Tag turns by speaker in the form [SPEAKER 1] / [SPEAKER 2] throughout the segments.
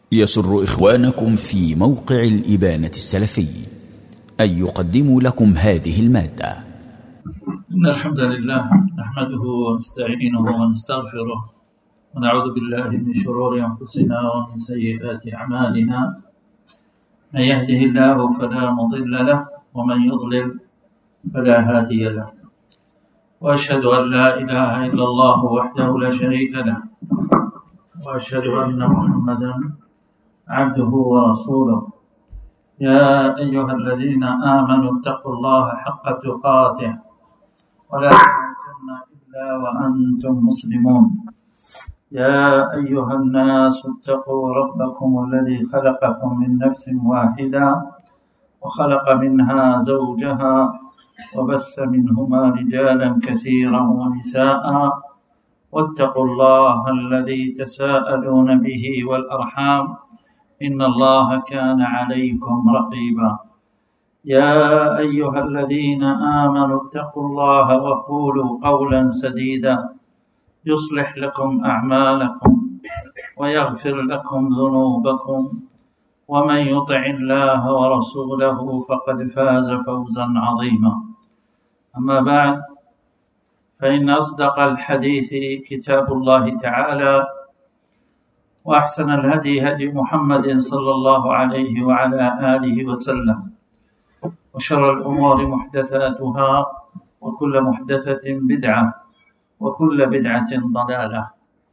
[SPEAKER 1] يسر إخوانكم في موقع الإبانة السلفي أن يقدموا لكم هذه المادة.
[SPEAKER 2] إن الحمد لله نحمده ونستعينه ونستغفره ونعوذ بالله من شرور أنفسنا ومن سيئات أعمالنا. من يهده الله فلا مضل له ومن يضلل فلا هادي له، وأشهد أن لا إله إلا الله وحده لا شريك له، وأشهد أن محمدا عبده ورسوله. يا أيها الذين آمنوا اتقوا الله حق تقاته ولا تموتن إلا وأنتم مسلمون. يا أيها الناس اتقوا ربكم الذي خلقكم من نفس واحدة وخلق منها زوجها وبث منهما رجالا كثيرا ونساء، واتقوا الله الذي تساءلون به والأرحام إن الله كان عليكم رقيبا. يا أيها الذين آمنوا اتقوا الله وقولوا قولا سديدا يصلح لكم أعمالكم ويغفر لكم ذنوبكم، ومن يطع الله ورسوله فقد فاز فوزا عظيما. أما بعد، فإن أصدق الحديث كتاب الله تعالى، وأحسن الهدي هدي محمد صلى الله عليه وعلى آله وسلم، وشر الأمور محدثاتها وكل محدثة بدعة وكل بدعة ضلالة.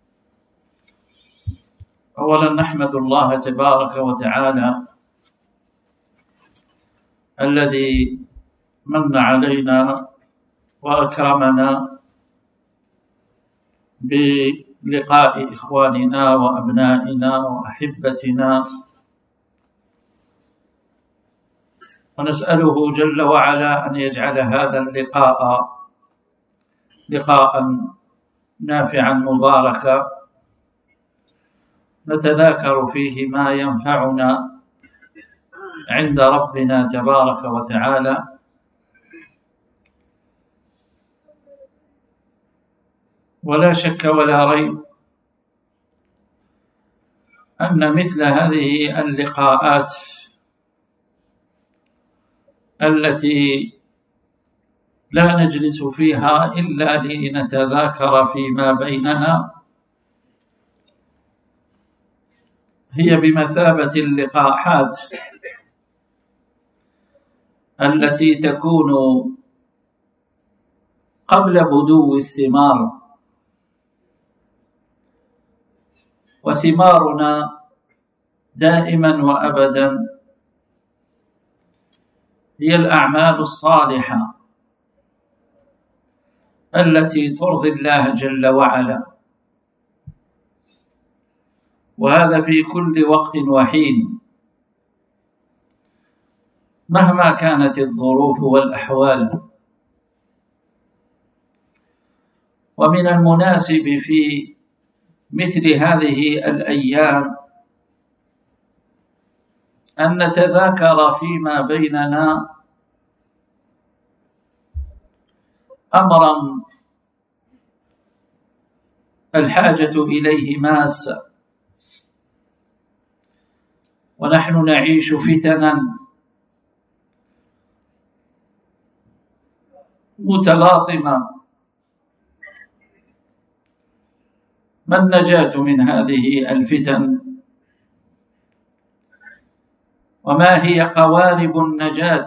[SPEAKER 2] أولا نحمد الله تبارك وتعالى الذي من علينا وأكرمنا بلقاء إخواننا وأبنائنا وأحبتنا، ونسأله جل وعلا أن يجعل هذا اللقاء لقاء نافعا مباركا نتذاكر فيه ما ينفعنا عند ربنا تبارك وتعالى. ولا شك ولا ريب أن مثل هذه اللقاءات التي لا نجلس فيها إلا لنتذاكر فيما بيننا هي بمثابة اللقاحات التي تكون قبل بدو الثمار، وثمارنا دائما وأبدا هي الأعمال الصالحة التي ترضي الله جل وعلا، وهذا في كل وقت وحين مهما كانت الظروف والأحوال. ومن المناسب في مثل هذه الأيام أن نتذاكر فيما بيننا أمرا الحاجة إليه ماسة، ونحن نعيش فتنا متلاطمة. ما النجاة من هذه الفتن؟ وما هي قوالب النجاة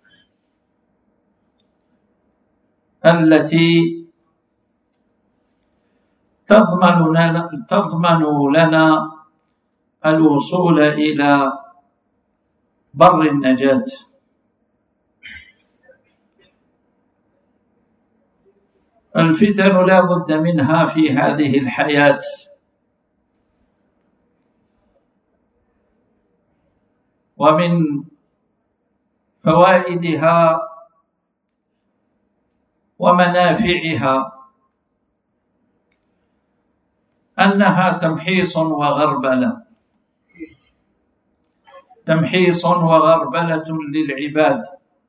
[SPEAKER 2] التي تضمن لنا الوصول إلى بر النجاة؟ الفتن لا بد منها في هذه الحياة، ومن فوائدها ومنافعها أنها تمحيص وغربلة للعباد،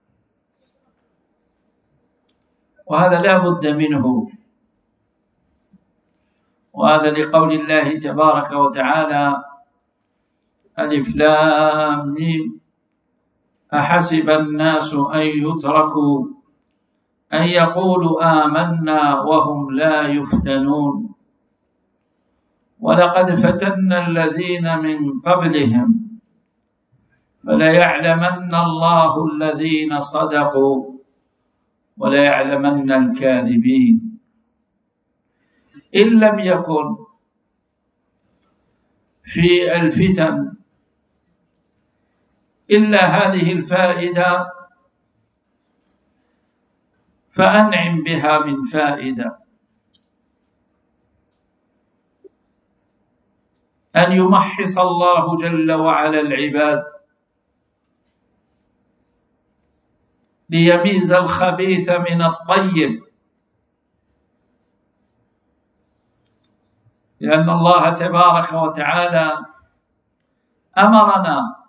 [SPEAKER 2] وهذا لا بد منه. وهذا لقول الله تبارك وتعالى: ألف لام ميم أحسب الناس أن يتركوا أن يقولوا آمنا وهم لا يفتنون ولقد فتنا الذين من قبلهم فليعلمن الله الذين صدقوا وليعلمن الكاذبين. إن لم يكن في الفتن إلا هذه الفائدة فأنعم بها من فائدة، أن يمحص الله جل وعلا العباد ليميز الخبيث من الطيب، لأن الله تبارك وتعالى أمرنا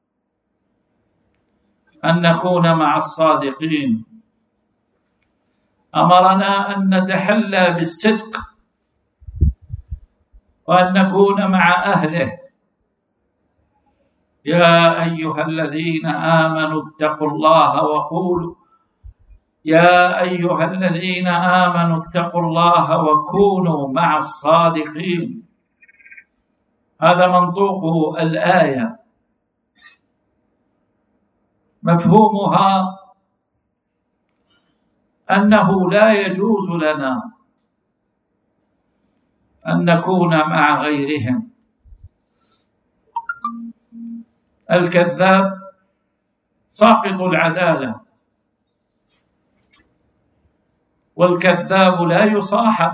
[SPEAKER 2] أن نكون مع الصادقين، أمرنا أن نتحلى بالصدق وأن نكون مع أهله. يا أيها الذين آمنوا اتقوا الله وقولوا يا أيها الذين آمنوا اتقوا الله وكونوا مع الصادقين. هذا منطوق الآية، مفهومها أنه لا يجوز لنا أن نكون مع غيرهم. الكذاب ساقط العدالة، والكذاب لا يصاحب.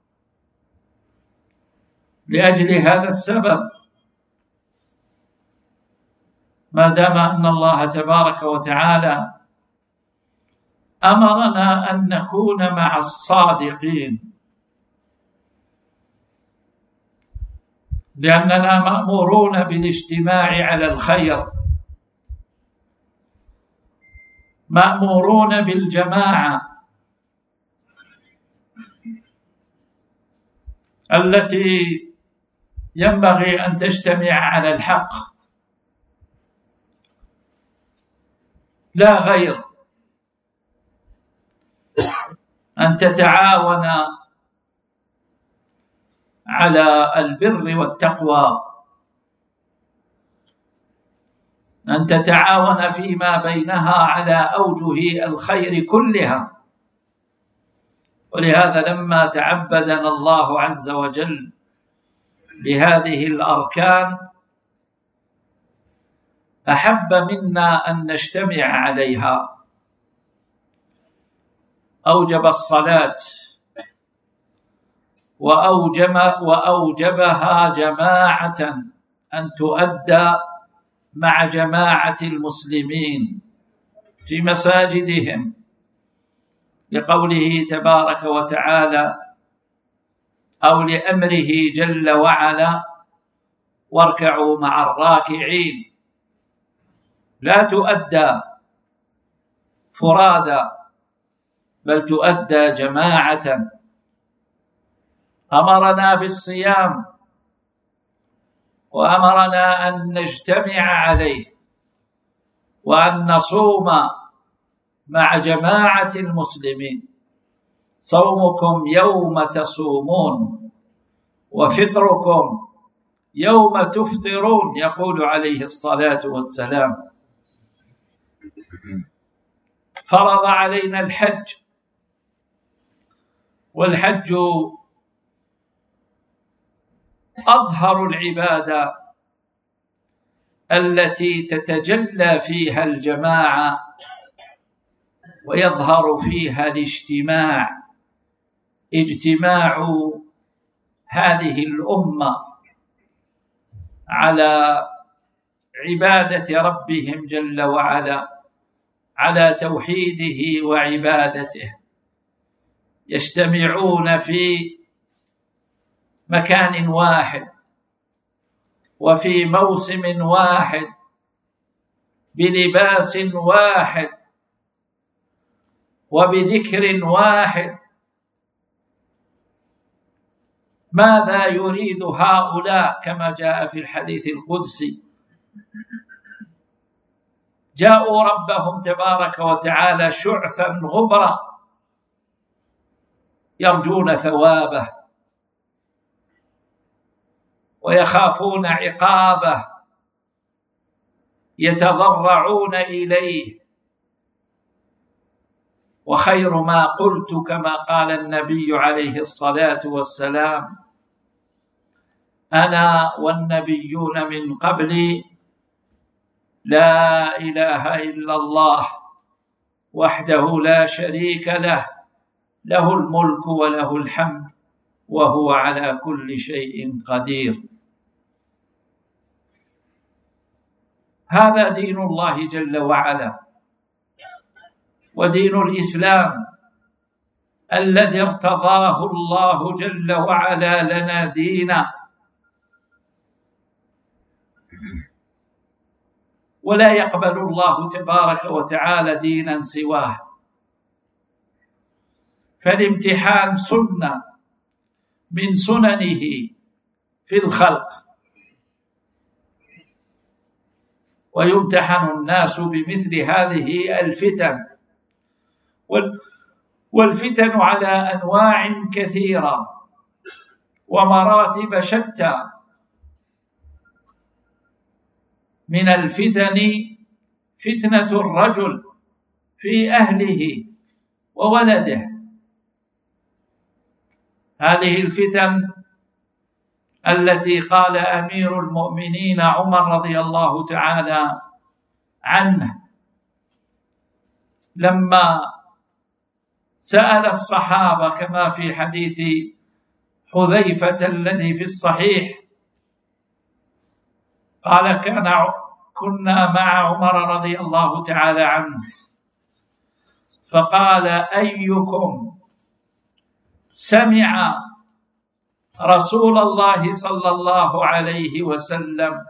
[SPEAKER 2] لأجل هذا السبب ما دام أن الله تبارك وتعالى أمرنا أن نكون مع الصادقين، لأننا مأمورون بالاجتماع على الخير، مأمورون بالجماعة التي ينبغي أن تجتمع على الحق لا غير، أن تتعاون على البر والتقوى، أن تتعاون فيما بينها على أوجه الخير كلها. ولهذا لما تعبدنا الله عز وجل بهذه الأركان أحب منا أن نجتمع عليها، أوجب الصلاة وأوجبها جماعة أن تؤدى مع جماعة المسلمين في مساجدهم، لقوله تبارك وتعالى أو لأمره جل وعلا واركعوا مع الراكعين. لا تؤدى فرادى بل تؤدى جماعة. أمرنا بالصيام وأمرنا أن نجتمع عليه وأن نصوم مع جماعة المسلمين. صومكم يوم تصومون وفطركم يوم تفطرون، يقول عليه الصلاة والسلام. فرض علينا الحج، والحج أظهر العبادة التي تتجلى فيها الجماعة ويظهر فيها الاجتماع، اجتماع هذه الأمة على عبادة ربهم جل وعلا، على توحيده وعبادته، يجتمعون في مكان واحد وفي موسم واحد بلباس واحد وبذكر واحد. ماذا يريد هؤلاء؟ كما جاء في الحديث القدسي جاءوا ربهم تبارك وتعالى شعثا غبرا يرجون ثوابه ويخافون عقابه، يتضرعون إليه. وخير ما قلت كما قال النبي عليه الصلاة والسلام: أنا والنبيون من قبلي لا إله إلا الله وحده لا شريك له، له الملك وله الحمد وهو على كل شيء قدير. هذا دين الله جل وعلا، ودين الإسلام الذي ارتضاه الله جل وعلا لنا دينا، ولا يقبل الله تبارك وتعالى دينا سواه. فالامتحان سنة من سننه في الخلق، ويمتحن الناس بمثل هذه الفتن، والفتن على أنواع كثيرة ومراتب شتى. من الفتن فتنة الرجل في أهله وولده، هذه الفتن التي قال أمير المؤمنين عمر رضي الله تعالى عنه لما سأل الصحابة كما في حديث حذيفة الذي في الصحيح، قال: كنا مع عمر رضي الله تعالى عنه، فقال: أيكم سمع رسول الله صلى الله عليه وسلم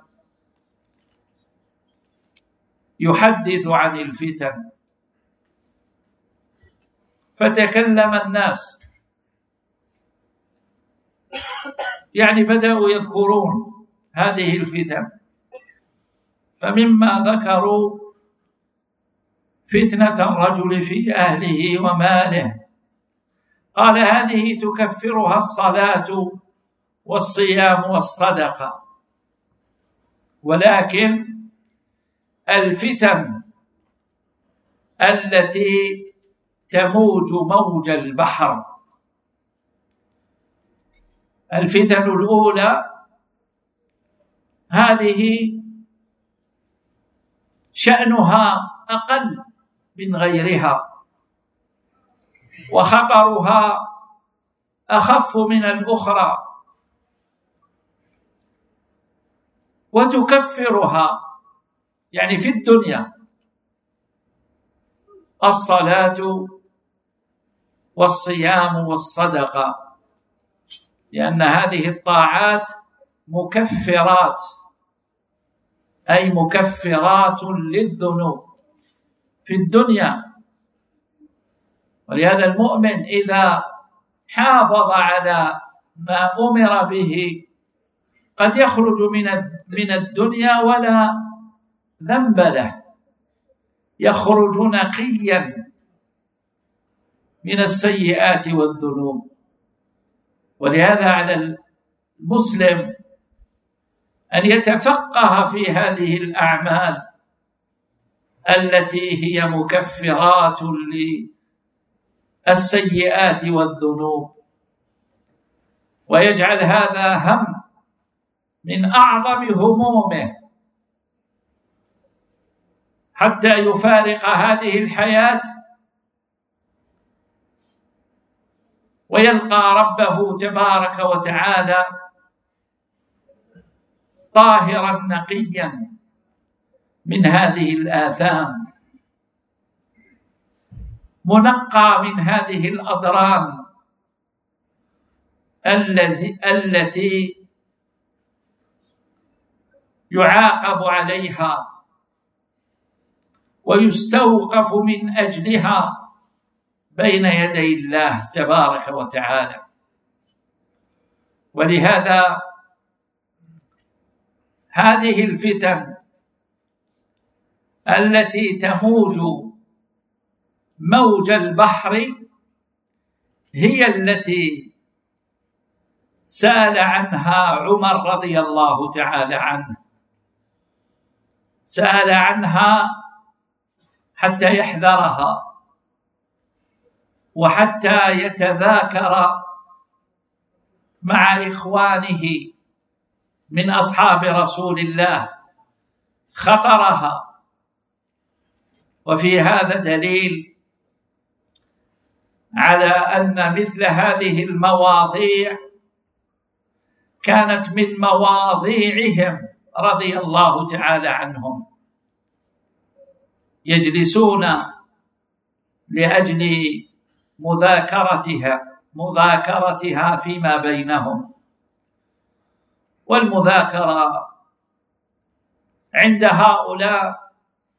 [SPEAKER 2] يحدث عن الفتن؟ فتكلم الناس، يعني بدأوا يذكرون هذه الفتن، فمما ذكروا فتنة الرجل في أهله وماله، قال: هذه تكفرها الصلاة والصيام والصدقة، ولكن الفتن التي تموج موج البحر، الفتن الأولى هذه شأنها أقل من غيرها، وخطرها أخف من الأخرى، وتكفرها يعني في الدنيا الصلاة والصيام والصدقة، لأن هذه الطاعات مكفرات، أي مكفرات للذنوب في الدنيا. ولهذا المؤمن إذا حافظ على ما أمر به قد يخرج من الدنيا ولا ذنب له، يخرج نقيا من السيئات والذنوب. ولهذا على المسلم أن يتفقه في هذه الأعمال التي هي مكفرات للسيئات والذنوب، ويجعل هذا هم من أعظم همومه حتى يفارق هذه الحياة ويلقى ربه تبارك وتعالى طاهرا نقيا من هذه الآثام، منقى من هذه الأضرار التي يعاقب عليها ويستوقف من أجلها بين يدي الله تبارك وتعالى. ولهذا هذه الفتن التي تموج موج البحر هي التي سأل عنها عمر رضي الله تعالى عنه، سأل عنها حتى يحذرها وحتى يتذاكر مع إخوانه من أصحاب رسول الله خطرها. وفي هذا دليل على أن مثل هذه المواضيع كانت من مواضيعهم رضي الله تعالى عنهم، يجلسون لأجل مذاكرتها فيما بينهم. والمذاكرة عند هؤلاء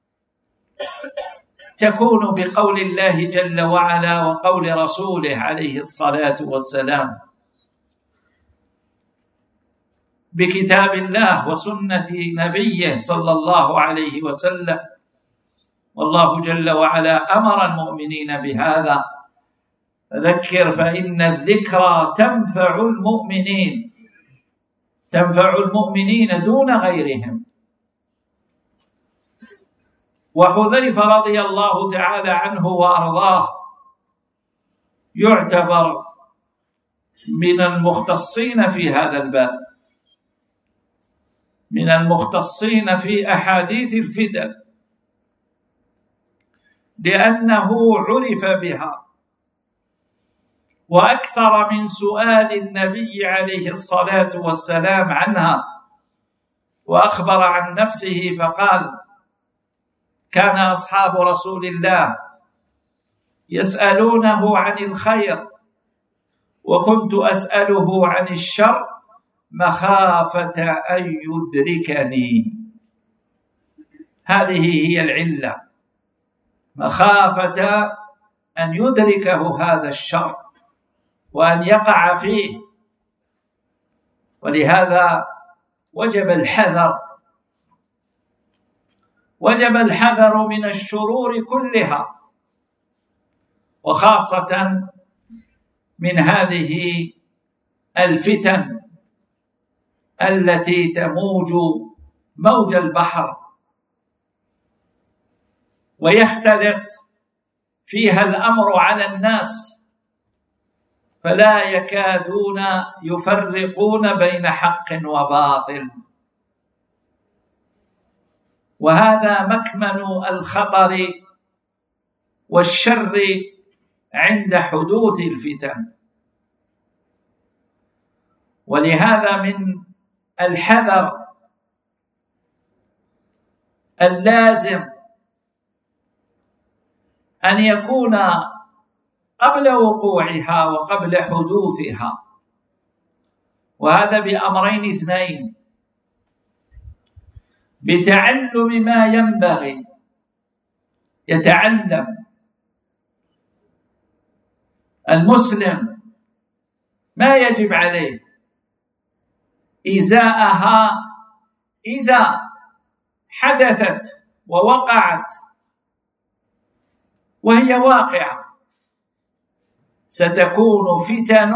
[SPEAKER 2] تكون بقول الله جل وعلا وقول رسوله عليه الصلاة والسلام، بكتاب الله وسنة نبيه صلى الله عليه وسلم. والله جل وعلا أمر المؤمنين بهذا: فذكر فإن الذكرى تنفع المؤمنين، تنفع المؤمنين دون غيرهم. وحذيفة رضي الله تعالى عنه وأرضاه يعتبر من المختصين في هذا الباب، من المختصين في أحاديث الفتن، لأنه عرف بها وأكثر من سؤال النبي عليه الصلاة والسلام عنها. وأخبر عن نفسه فقال: كان أصحاب رسول الله يسألونه عن الخير وكنت أسأله عن الشر مخافة أن يدركني. هذه هي العلة، مخافة أن يدركه هذا الشر وأن يقع فيه. ولهذا وجب الحذر من الشرور كلها، وخاصة من هذه الفتن التي تموج موج البحر ويختلط فيها الأمر على الناس، فلا يكادون يفرقون بين حق وباطل. وهذا مكمن الخطر والشر عند حدوث الفتن. ولهذا من الحذر اللازم أن يكون قبل وقوعها وقبل حدوثها، وهذا بأمرين اثنين: بتعلم ما ينبغي، يتعلم المسلم ما يجب عليه إزاءها إذا حدثت ووقعت، وهي واقعة. ستكون فتن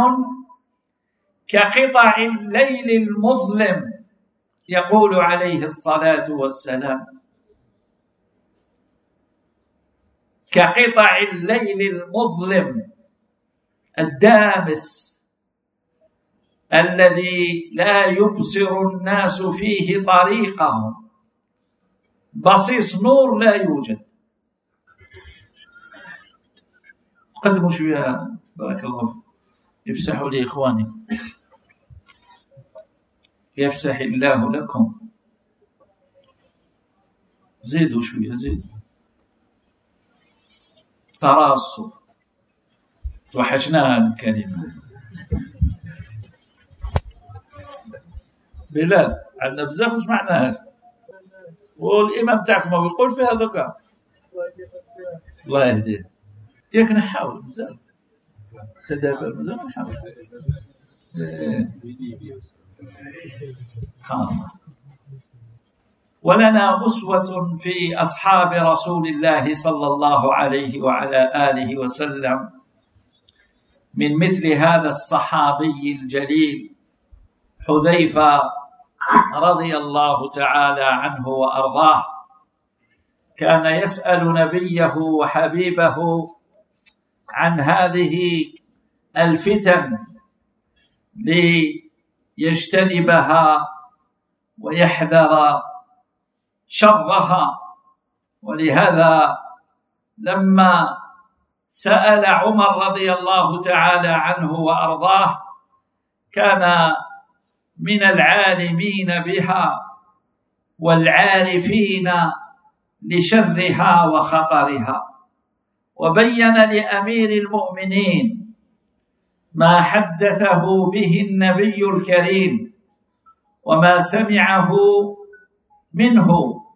[SPEAKER 2] كقطع الليل المظلم، يقول عليه الصلاة والسلام: كقطع الليل المظلم الدامس الذي لا يبصر الناس فيه طريقهم، بصيص نور لا يوجد. قدموا شوية بارك الله فيكم، يفسحوا لي إخواني، يفسح الله لكم. زيدوا شوية، زيدوا، تراصوا، توحشناها الكلمة. بلال عندنا بزاف ما سمعناهاش، والإمام تاعكم ما بيقول فيها ذكر. الله يهديه. ياك نحاول بزاف تدابر، بزاف نحاول. ولنا أسوة في أصحاب رسول الله صلى الله عليه وعلى آله وسلم من مثل هذا الصحابي الجليل حذيفة رضي الله تعالى عنه وأرضاه. كان يسأل نبيه وحبيبه عن هذه الفتن ليجتنبها ويحذر شرها. ولهذا لما سأل عمر رضي الله تعالى عنه وأرضاه كان من العالمين بها والعارفين لشرها وخطرها، وبين لأمير المؤمنين ما حدثه به النبي الكريم وما سمعه منه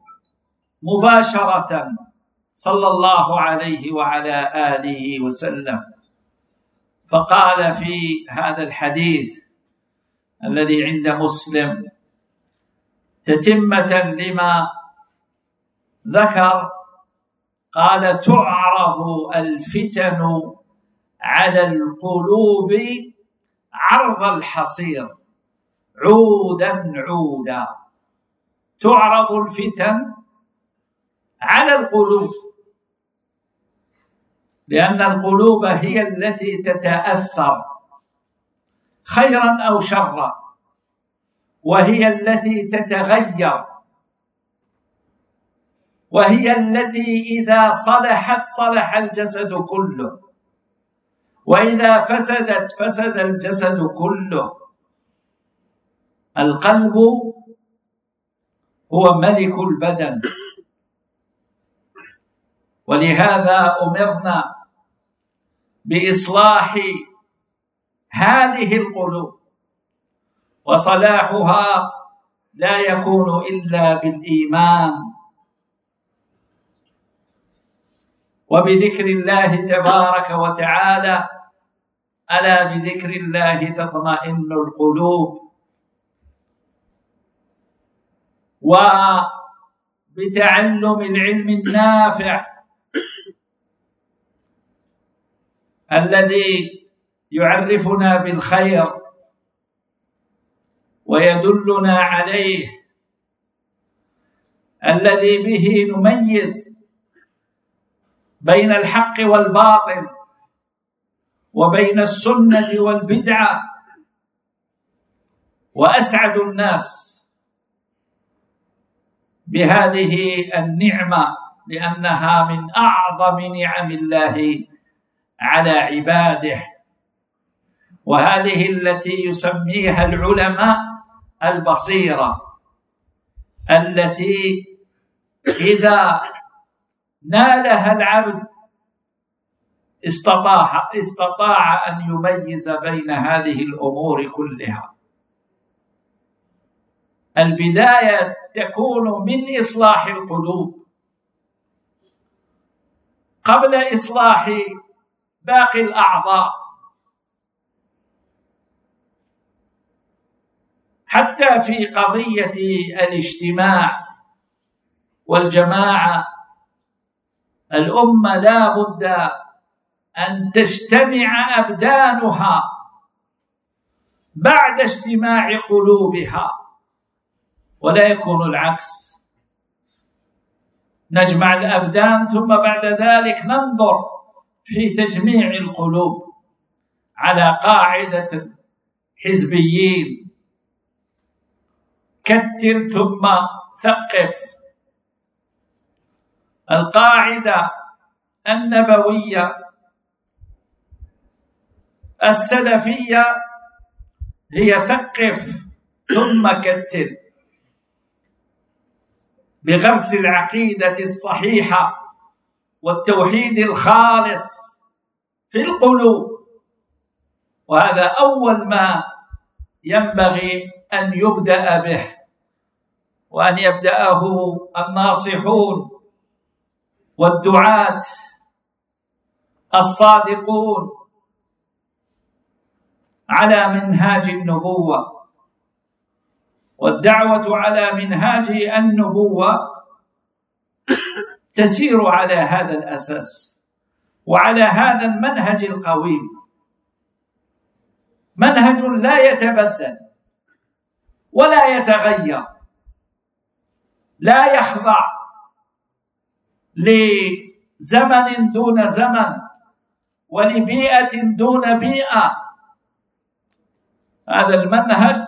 [SPEAKER 2] مباشرة صلى الله عليه وعلى آله وسلم. فقال في هذا الحديث الذي عند مسلم تتمة لما ذكر، قال: تعرض الفتن على القلوب عرض الحصير عودا عودا. تعرض الفتن على القلوب، لأن القلوب هي التي تتأثر خيرا أو شرا، وهي التي تتغير، وهي التي إذا صلحت صلح الجسد كله، وإذا فسدت فسد الجسد كله. القلب هو ملك البدن، ولهذا أمرنا بإصلاح هذه القلوب، وصلاحها لا يكون إلا بالإيمان وبذكر الله تبارك وتعالى. ألا بذكر الله تطمئن القلوب، وبتعلم العلم النافع الذي يعرفنا بالخير ويدلنا عليه، الذي به نميز بين الحق والباطل وبين السنة والبدعة. وأسعد الناس بهذه النعمة لأنها من أعظم نعم الله على عباده، وهذه التي يسميها العلماء البصيرة، التي إذا نالها العبد استطاع أن يميز بين هذه الأمور كلها. البداية تكون من إصلاح القلوب قبل إصلاح باقي الأعضاء. حتى في قضية الاجتماع والجماعة، الأمة لا بد أن تجتمع أبدانها بعد اجتماع قلوبها، ولا يكون العكس. نجمع الأبدان ثم بعد ذلك ننظر في تجميع القلوب على قاعدة حزبيين: كتل ثم ثقف. القاعدة النبوية السلفية هي ثقف ثم كتل، بغرس العقيدة الصحيحة والتوحيد الخالص في القلوب. وهذا أول ما ينبغي أن يبدأ به، وأن يبدأه الناصحون والدعاة الصادقون على منهاج النبوة. والدعوة على منهاج النبوة تسير على هذا الأساس وعلى هذا المنهج القويم، منهج لا يتبدل ولا يتغير، لا يخضع لزمن دون زمن ولبيئة دون بيئة. هذا المنهج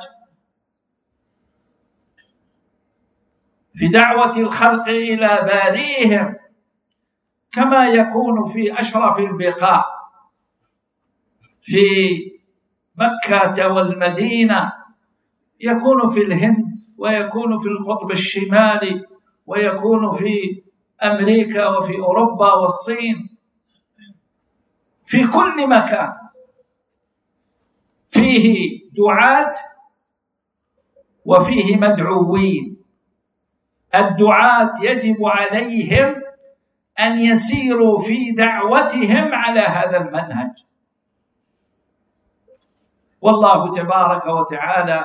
[SPEAKER 2] في دعوة الخلق إلى بارئهم كما يكون في أشرف البقاع في مكة والمدينة، يكون في الهند ويكون في القطب الشمالي ويكون في أمريكا وفي أوروبا والصين، في كل مكان فيه دعاة وفيه مدعوين. الدعاة يجب عليهم أن يسيروا في دعوتهم على هذا المنهج، والله تبارك وتعالى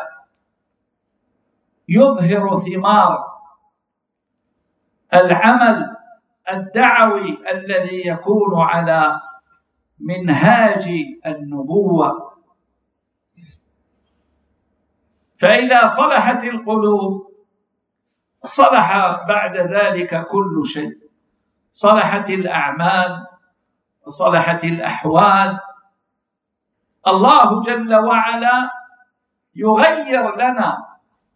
[SPEAKER 2] يظهر ثمار العمل الدعوي الذي يكون على منهاج النبوة. فإذا صلحت القلوب صلح بعد ذلك كل شيء، صلحت الأعمال وصلحت الأحوال. الله جل وعلا يغير لنا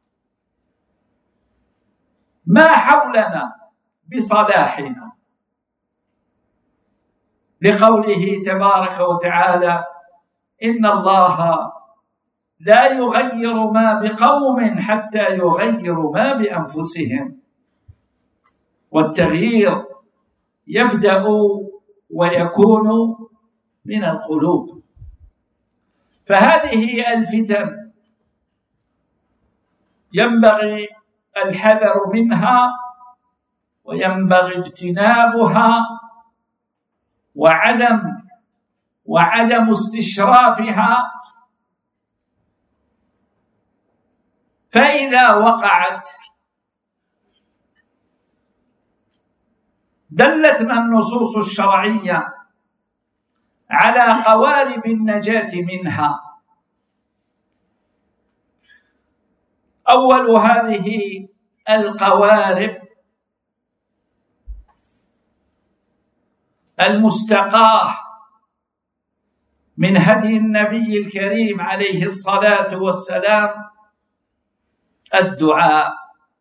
[SPEAKER 2] ما حولنا بصلاحنا، لقوله تبارك وتعالى: إن الله لا يغير ما بقوم حتى يغيروا ما بأنفسهم. والتغيير يبدأ ويكون من القلوب. فهذه الفتن ينبغي الحذر منها وينبغي اجتنابها وعدم استشرافها. فإذا وقعت دلتنا النصوص الشرعية على قوارب النجاة منها. أول هذه القوارب المستقاة من هدي النبي الكريم عليه الصلاة والسلام الدعاء،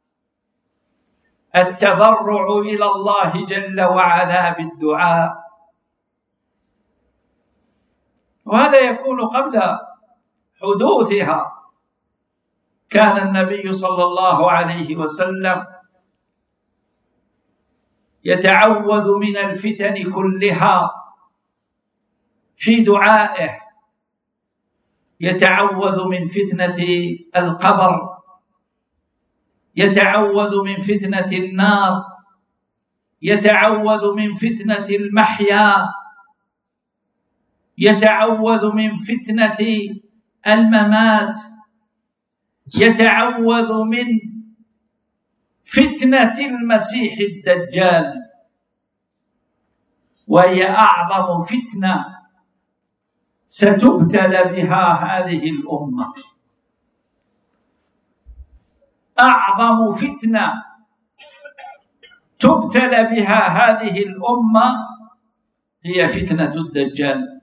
[SPEAKER 2] التضرع إلى الله جل وعلا بالدعاء، وهذا يكون قبل حدوثها. كان النبي صلى الله عليه وسلم يتعوذ من الفتن كلها في دعائه، يتعوذ من فتنة القبر، يتعوذ من فتنة النار، يتعوذ من فتنة المحيا، يتعوذ من فتنة الممات، يتعوذ من فتنة المسيح الدجال، وهي أعظم فتنة ستبتلى بها هذه الأمة. أعظم فتنة تبتلى بها هذه الأمة هي فتنة الدجال.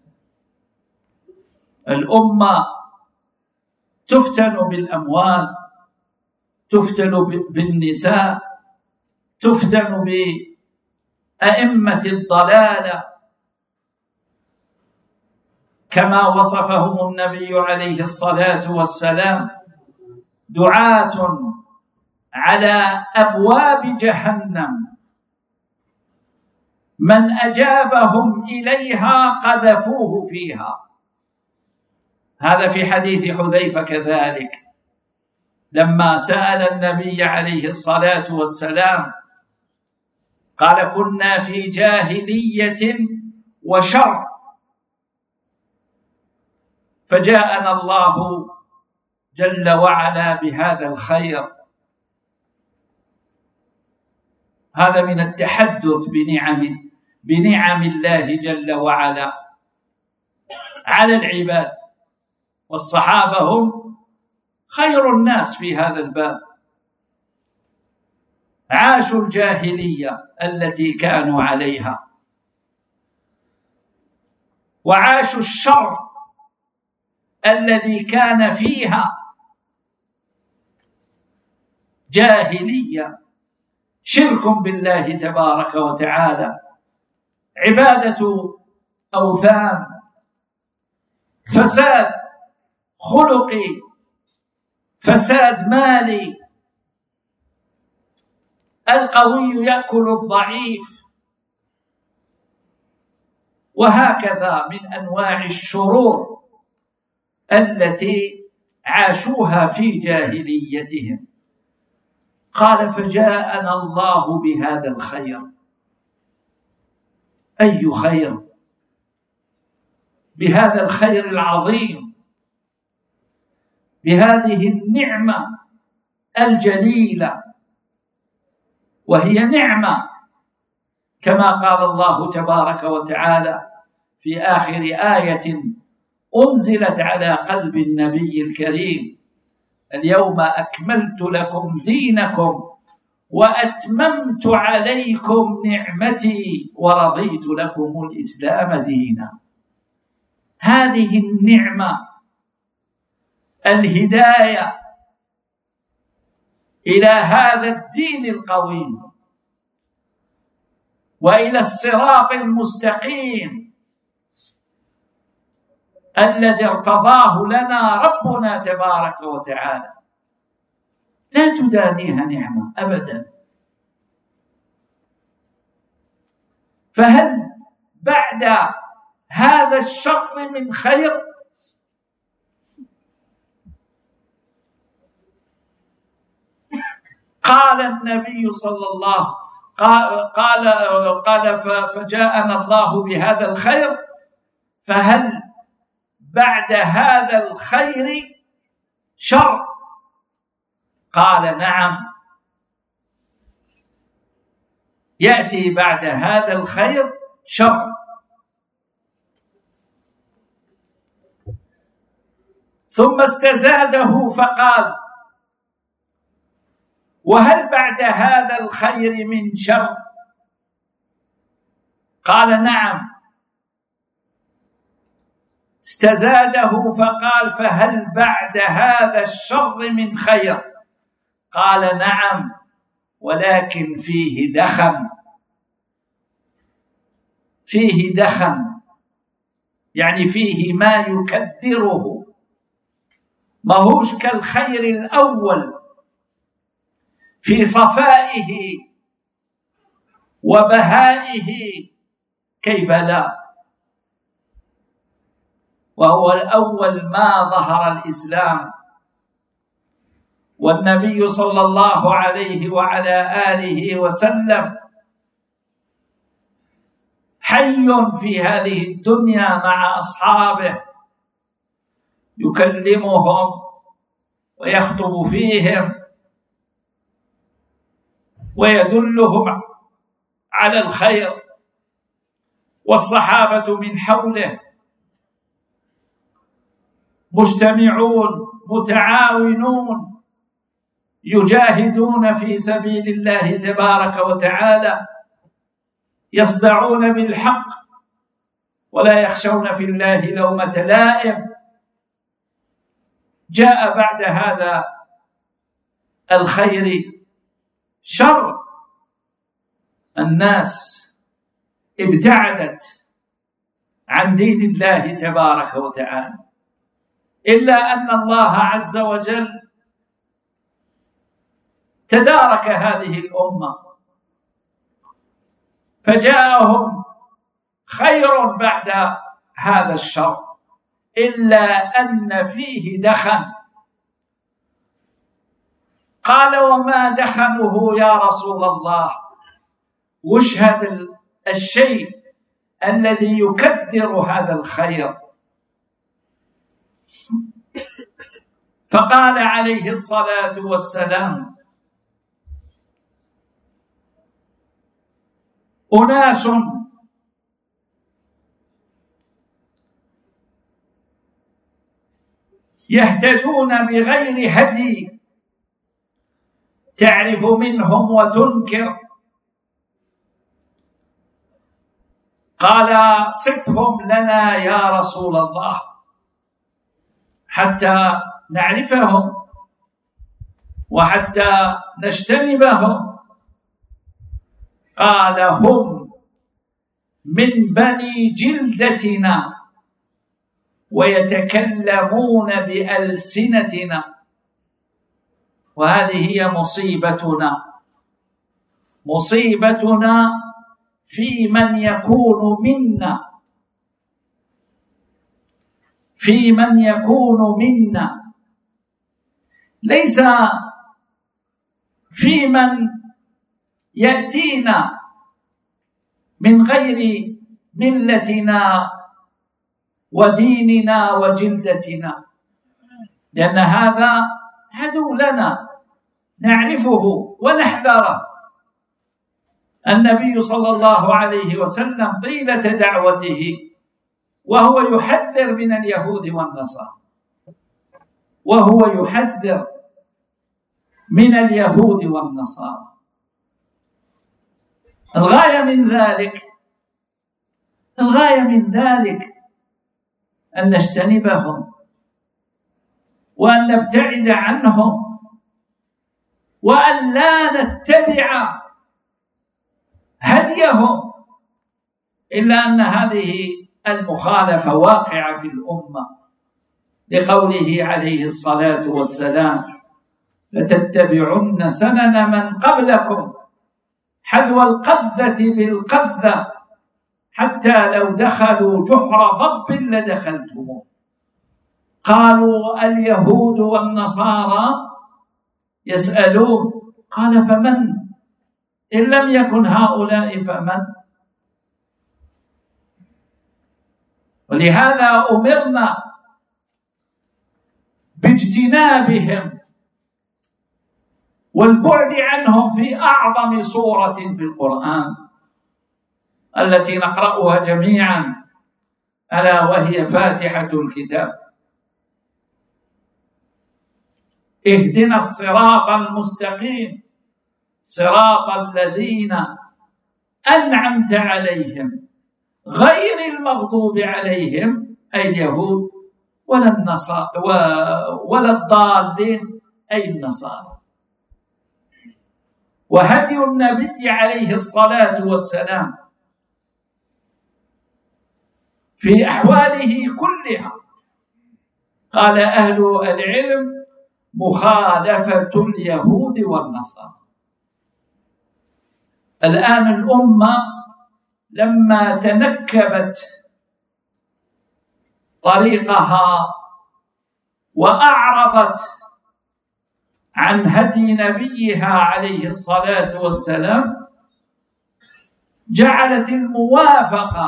[SPEAKER 2] الأمة تفتن بالأموال، تفتن بالنساء، تفتن بأئمة الضلالة كما وصفهم النبي عليه الصلاة والسلام: دعاة على أبواب جهنم من أجابهم إليها قذفوه فيها. هذا في حديث حذيفة كذلك، لما سأل النبي عليه الصلاة والسلام قال: كنا في جاهلية وشر، فجاءنا الله جل وعلا بهذا الخير. هذا من التحدث بنعم الله جل وعلا على العباد، والصحابة هم خير الناس في هذا الباب. عاشوا الجاهلية التي كانوا عليها، وعاشوا الشر الذي كان فيها، جاهلية، شرك بالله تبارك وتعالى، عبادة أوثان، فساد خلقي، فساد مالي، القوي يأكل الضعيف، وهكذا من أنواع الشرور التي عاشوها في جاهليتهم. قال فجاءنا الله بهذا الخير. أي خير؟ بهذا الخير العظيم، بهذه النعمة الجليلة، وهي نعمة كما قال الله تبارك وتعالى في آخر آية أنزلت على قلب النبي الكريم: اليوم أكملت لكم دينكم وأتممت عليكم نعمتي ورضيت لكم الإسلام دينا. هذه النعمة، الهداية إلى هذا الدين القويم وإلى الصراط المستقيم الذي ارتضاه لنا ربنا تبارك وتعالى، لا تدانيها نعمة أبدا. فهل بعد هذا الشر من خير؟ قال النبي صلى الله قال فجاءنا الله بهذا الخير، فهل بعد هذا الخير شر؟ قال نعم، يأتي بعد هذا الخير شر. ثم استزاده فقال: وهل بعد هذا الخير من شر؟ قال نعم. استزاده فقال: فهل بعد هذا الشر من خير؟ قال نعم، ولكن فيه دخن. فيه دخن يعني فيه ما يكدره، ما هوش كالخير الأول في صفائه وبهائه، كيف لا؟ وهو الأول ما ظهر الإسلام، والنبي صلى الله عليه وعلى آله وسلم حي في هذه الدنيا مع أصحابه، يكلمهم ويخطب فيهم ويدلهم على الخير، والصحابة من حوله مجتمعون متعاونون يجاهدون في سبيل الله تبارك وتعالى، يصدعون بالحق ولا يخشون في الله لومة لائم. جاء بعد هذا الخير شر، الناس ابتعدت عن دين الله تبارك وتعالى، إلا أن الله عز وجل تدارك هذه الأمة، فجاءهم خير بعد هذا الشر، إلا أن فيه دخن. قال: وما دخنه يا رسول الله؟ وش هذا الشيء الذي يكدر هذا الخير؟ فقال عليه الصلاة والسلام: أناس يهتدون بغير هدي تعرف منهم وتنكر. قال: صفهم لنا يا رسول الله حتى نعرفهم وحتى نجتنبهم. قال: هم من بني جلدتنا ويتكلمون بألسنتنا. وهذه هي مصيبتنا في من يكون منا، ليس في من يأتينا من غير ملتنا وديننا وجلدتنا، لأن هذا عدو لنا نعرفه ونحذره. النبي صلى الله عليه وسلم طيلة دعوته وهو يحذر من اليهود والنصارى، الغاية من ذلك أن نجتنبهم وأن نبتعد عنهم وأن لا نتبع هديهم، إلا أن هذه المخالفة واقعة في الأمة، لقوله عليه الصلاة والسلام: لتتبعن سنن من قبلكم حذو القذة بالقذة حتى لو دخلوا جحر ضب لدخلتموه. قالوا: اليهود والنصارى يسألون. قال: فمن؟ إن لم يكن هؤلاء فمن؟ ولهذا أمرنا باجتنابهم والبعد عنهم في أعظم سورة في القرآن التي نقرأها جميعا، ألا وهي فاتحة الكتاب. اهدنا الصراط المستقيم صراط الذين أنعمت عليهم غير المغضوب عليهم أي اليهود ولا الضالين أي النصارى. وهدي النبي عليه الصلاة والسلام في أحواله كلها، قال أهل العلم: مخالفة اليهود والنصارى. الآن الأمة لما تنكبت طريقها وأعرضت عن هدي نبيها عليه الصلاة والسلام، جعلت الموافقة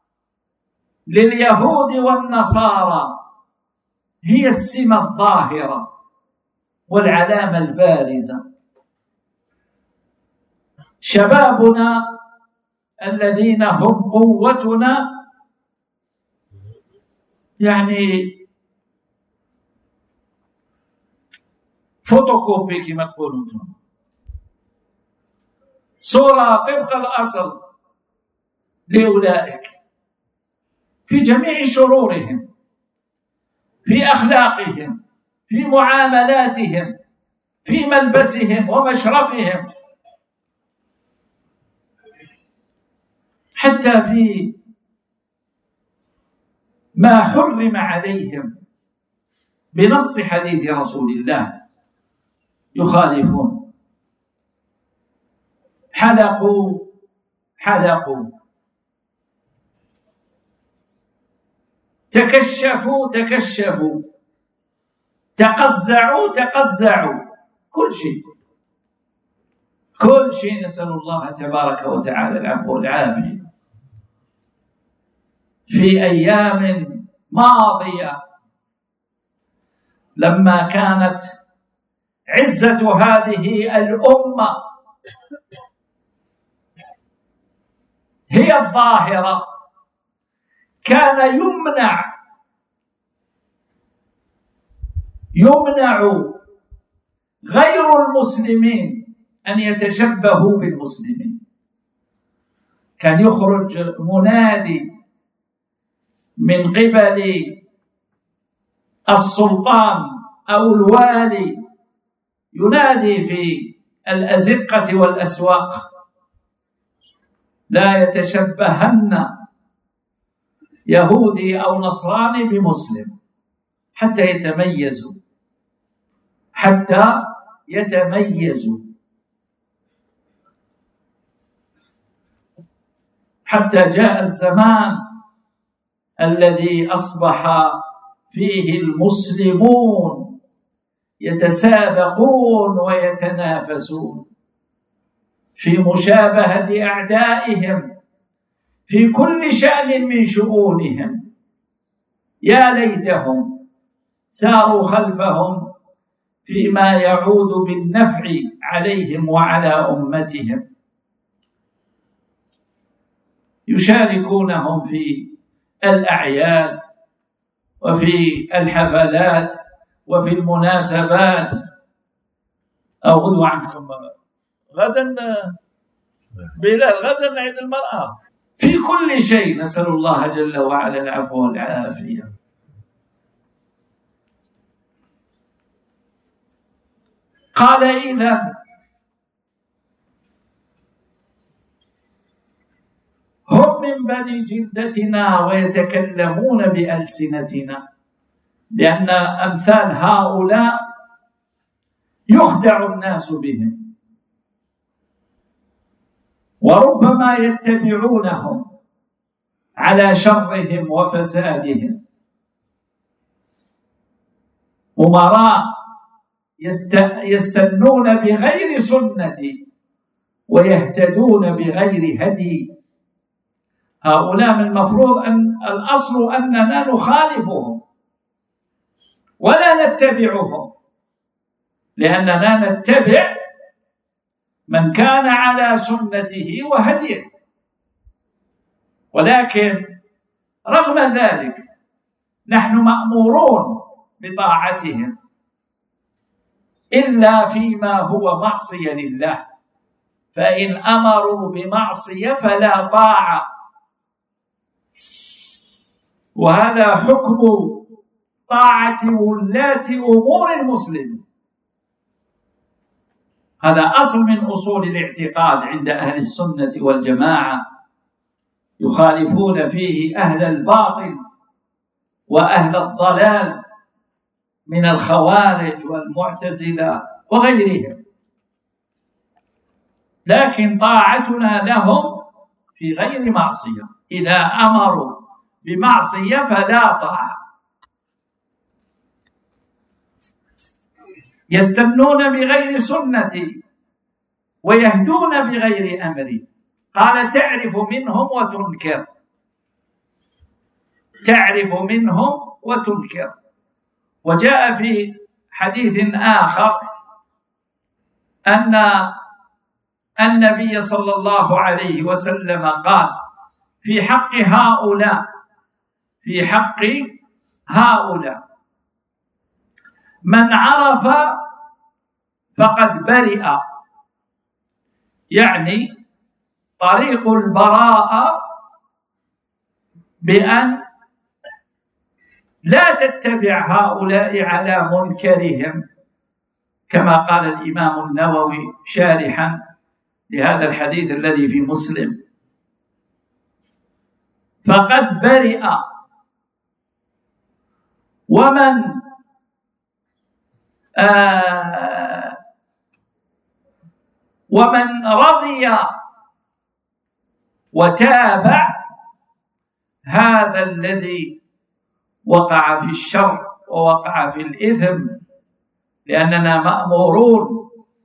[SPEAKER 2] لليهود والنصارى هي السمة الظاهرة والعلامة البارزة. شبابنا الذين هم قوتنا يعني فوتوكوبي كما تقولون، صورة طبق الأصل لأولئك في جميع شرورهم، في أخلاقهم، في معاملاتهم، في ملبسهم ومشربهم، حتى في ما حرم عليهم بنص حديث رسول الله يخالفون. حلقوا تكشفوا تقزعوا، كل شيء نسأل الله تبارك وتعالى العفو والعافية. في أيام ماضية لما كانت عزة هذه الأمة هي الظاهرة، كان يمنع غير المسلمين أن يتشبهوا بالمسلمين. كان يخرج منادي من قبل السلطان أو الوالي ينادي في الأزقة والأسواق: لا يتشبهن يهودي أو نصراني بمسلم حتى يتميزوا، حتى يتميزوا، حتى جاء الزمان الذي أصبح فيه المسلمون يتسابقون ويتنافسون في مشابهة أعدائهم في كل شأن من شؤونهم. يا ليتهم ساروا خلفهم فيما يعود بالنفع عليهم وعلى أمتهم، يشاركونهم في الأعياد وفي الحفلات وفي المناسبات. أو غدوة عنكم غدا بلال، غدا عيد المرأة، في كل شيء. نسأل الله جل وعلا العفو والعافية. قال: إذن هم من بني جلدتنا ويتكلمون بألسنتنا، لأن أمثال هؤلاء يخدع الناس بهم، وربما يتبعونهم على شرهم وفسادهم. أمراء يستنون بغير سنتي ويهتدون بغير هدي. هؤلاء من المفروض أن الأصل أننا نخالفهم ولا نتبعهم، لأننا نتبع من كان على سنته وهديه. ولكن رغم ذلك نحن مأمورون بطاعتهم إلا فيما هو معصية لله، فإن أمروا بمعصية فلا طاعة. وهذا حكم طاعة ولاة أمور المسلمين. هذا أصل من أصول الاعتقاد عند أهل السنة والجماعة، يخالفون فيه أهل الباطل وأهل الضلال من الخوارج والمعتزلة وغيرهم، لكن طاعتنا لهم في غير معصية. إذا أمروا بمعصية فلا طاعة. يستنون بغير سنتي ويهدون بغير أمري. قال: تعرف منهم وتنكر، تعرف منهم وتنكر. وجاء في حديث آخر أن النبي صلى الله عليه وسلم قال في حق هؤلاء من عرف فقد برئ، يعني طريق البراءة بأن لا تتبع هؤلاء على منكرهم، كما قال الإمام النووي شارحا لهذا الحديث الذي في مسلم: فقد برئ. ومن رضي وتابع هذا الذي وقع في الشر ووقع في الإثم، لأننا مأمورون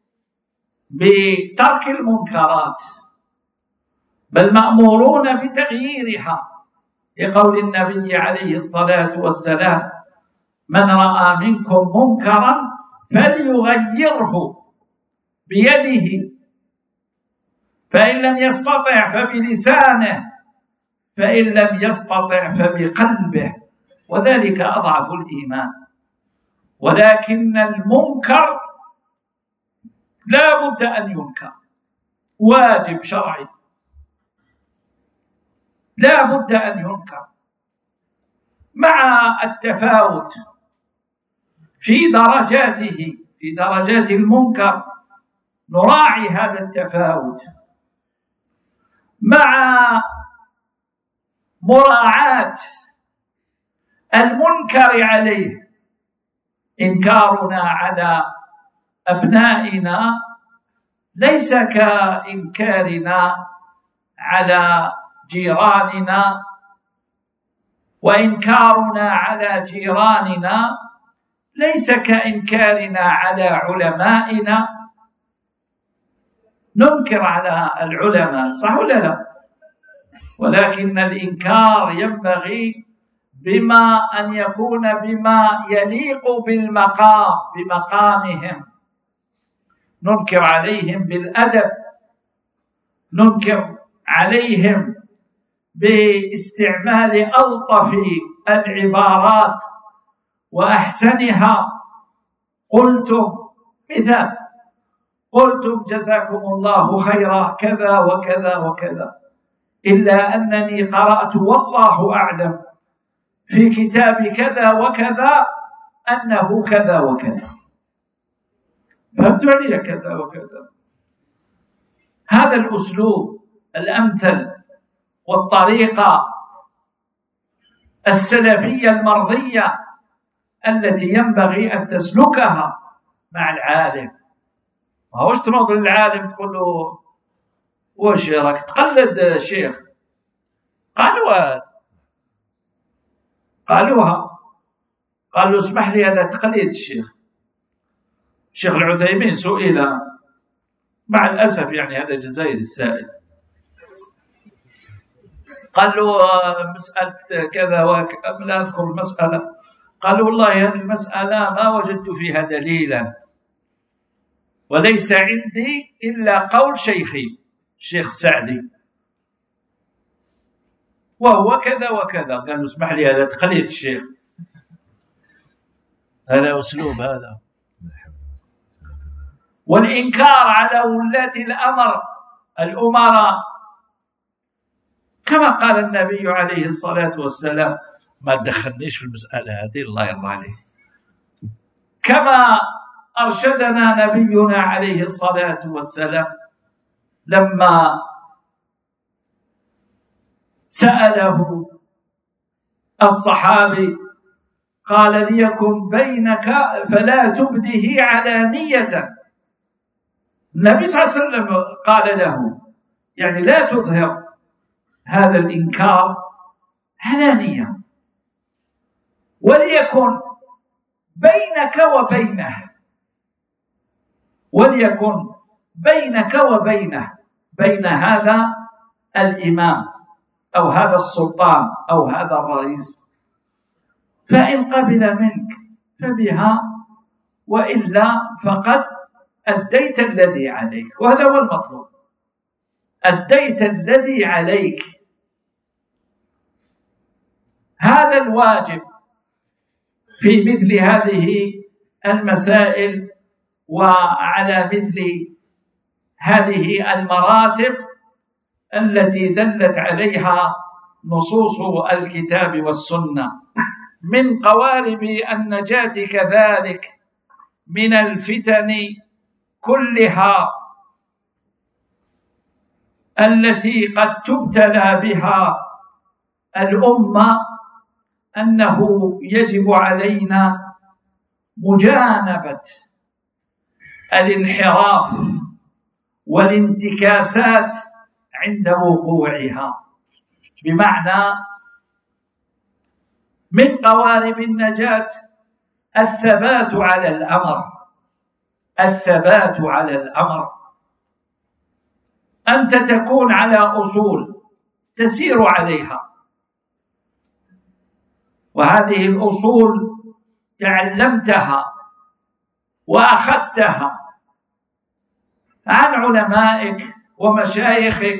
[SPEAKER 2] بترك المنكرات بل مأمورون بتغييرها، لقول النبي عليه الصلاة والسلام: من رأى منكم منكرا فليغيره بيده، فإن لم يستطع فبلسانه، فإن لم يستطع فبقلبه، وذلك أضعف الإيمان. ولكن المنكر لا بد أن ينكر، واجب شرعي لا بد أن ينكر، مع التفاوت في درجاته، في درجات المنكر نراعي هذا التفاوت، مع مراعاة المنكر عليه. إنكارنا على أبنائنا ليس كإنكارنا على جيراننا، وإنكارنا على جيراننا ليس كإنكارنا على علمائنا. ننكر على العلماء صح ولا لا؟ ولكن الإنكار ينبغي بما أن يكون بما يليق بالمقام، بمقامهم. ننكر عليهم بالأدب، ننكر عليهم باستعمال ألطف العبارات وأحسنها. قلتم مثال، قلتم جزاكم الله خيرا كذا وكذا وكذا، إلا أنني قرأت والله أعلم في كتاب كذا وكذا أنه كذا وكذا، فهمت علي كذا وكذا. هذا الأسلوب الأمثل والطريقة السلفية المرضية التي ينبغي أن تسلكها مع العالم. ما هوش تنظر للعالم تقول له وش راك تقلد الشيخ، قالوها، قالوا اسمح لي هذا تقليد الشيخ العثيمين سئل، مع الأسف يعني هذا جزائري السائل، قال له مسألة كذا وكذا، لا أذكر المسألة، قال والله هذه المسألة ما وجدت فيها دليلا، وليس عندي إلا قول شيخي الشيخ السعدي وهو كذا وكذا. قال له اسمح لي هذا تقليد الشيخ، هذا أسلوب هذا. والإنكار على ولاة الأمر الأمراء، كما قال النبي عليه الصلاة والسلام، ما تدخلنيش في المسألة هذه الله يرضى عليك، كما أرشدنا نبينا عليه الصلاة والسلام لما سأله الصحابي قال ليكن بينك فلا تبده علانية. النبي صلى الله عليه وسلم قال له يعني لا تظهر هذا الإنكار علانية، وليكن بينك وبينه، وليكن بينك وبينه، بين هذا الإمام أو هذا السلطان أو هذا الرئيس، فإن قبل منك فبها، وإلا فقد أديت الذي عليك، وهذا هو المطلوب، أديت الذي عليك. هذا الواجب في مثل هذه المسائل وعلى مثل هذه المراتب التي دلت عليها نصوص الكتاب والسنة. من قوارب النجاة كذلك من الفتن كلها التي قد تبتلى بها الأمة أنه يجب علينا مجانبة الانحراف والانتكاسات عند وقوعها. بمعنى من قوارب النجاة الثبات على الأمر، الثبات على الأمر، أنت تكون على أصول تسير عليها، وهذه الأصول تعلمتها وأخذتها عن علمائك ومشايخك،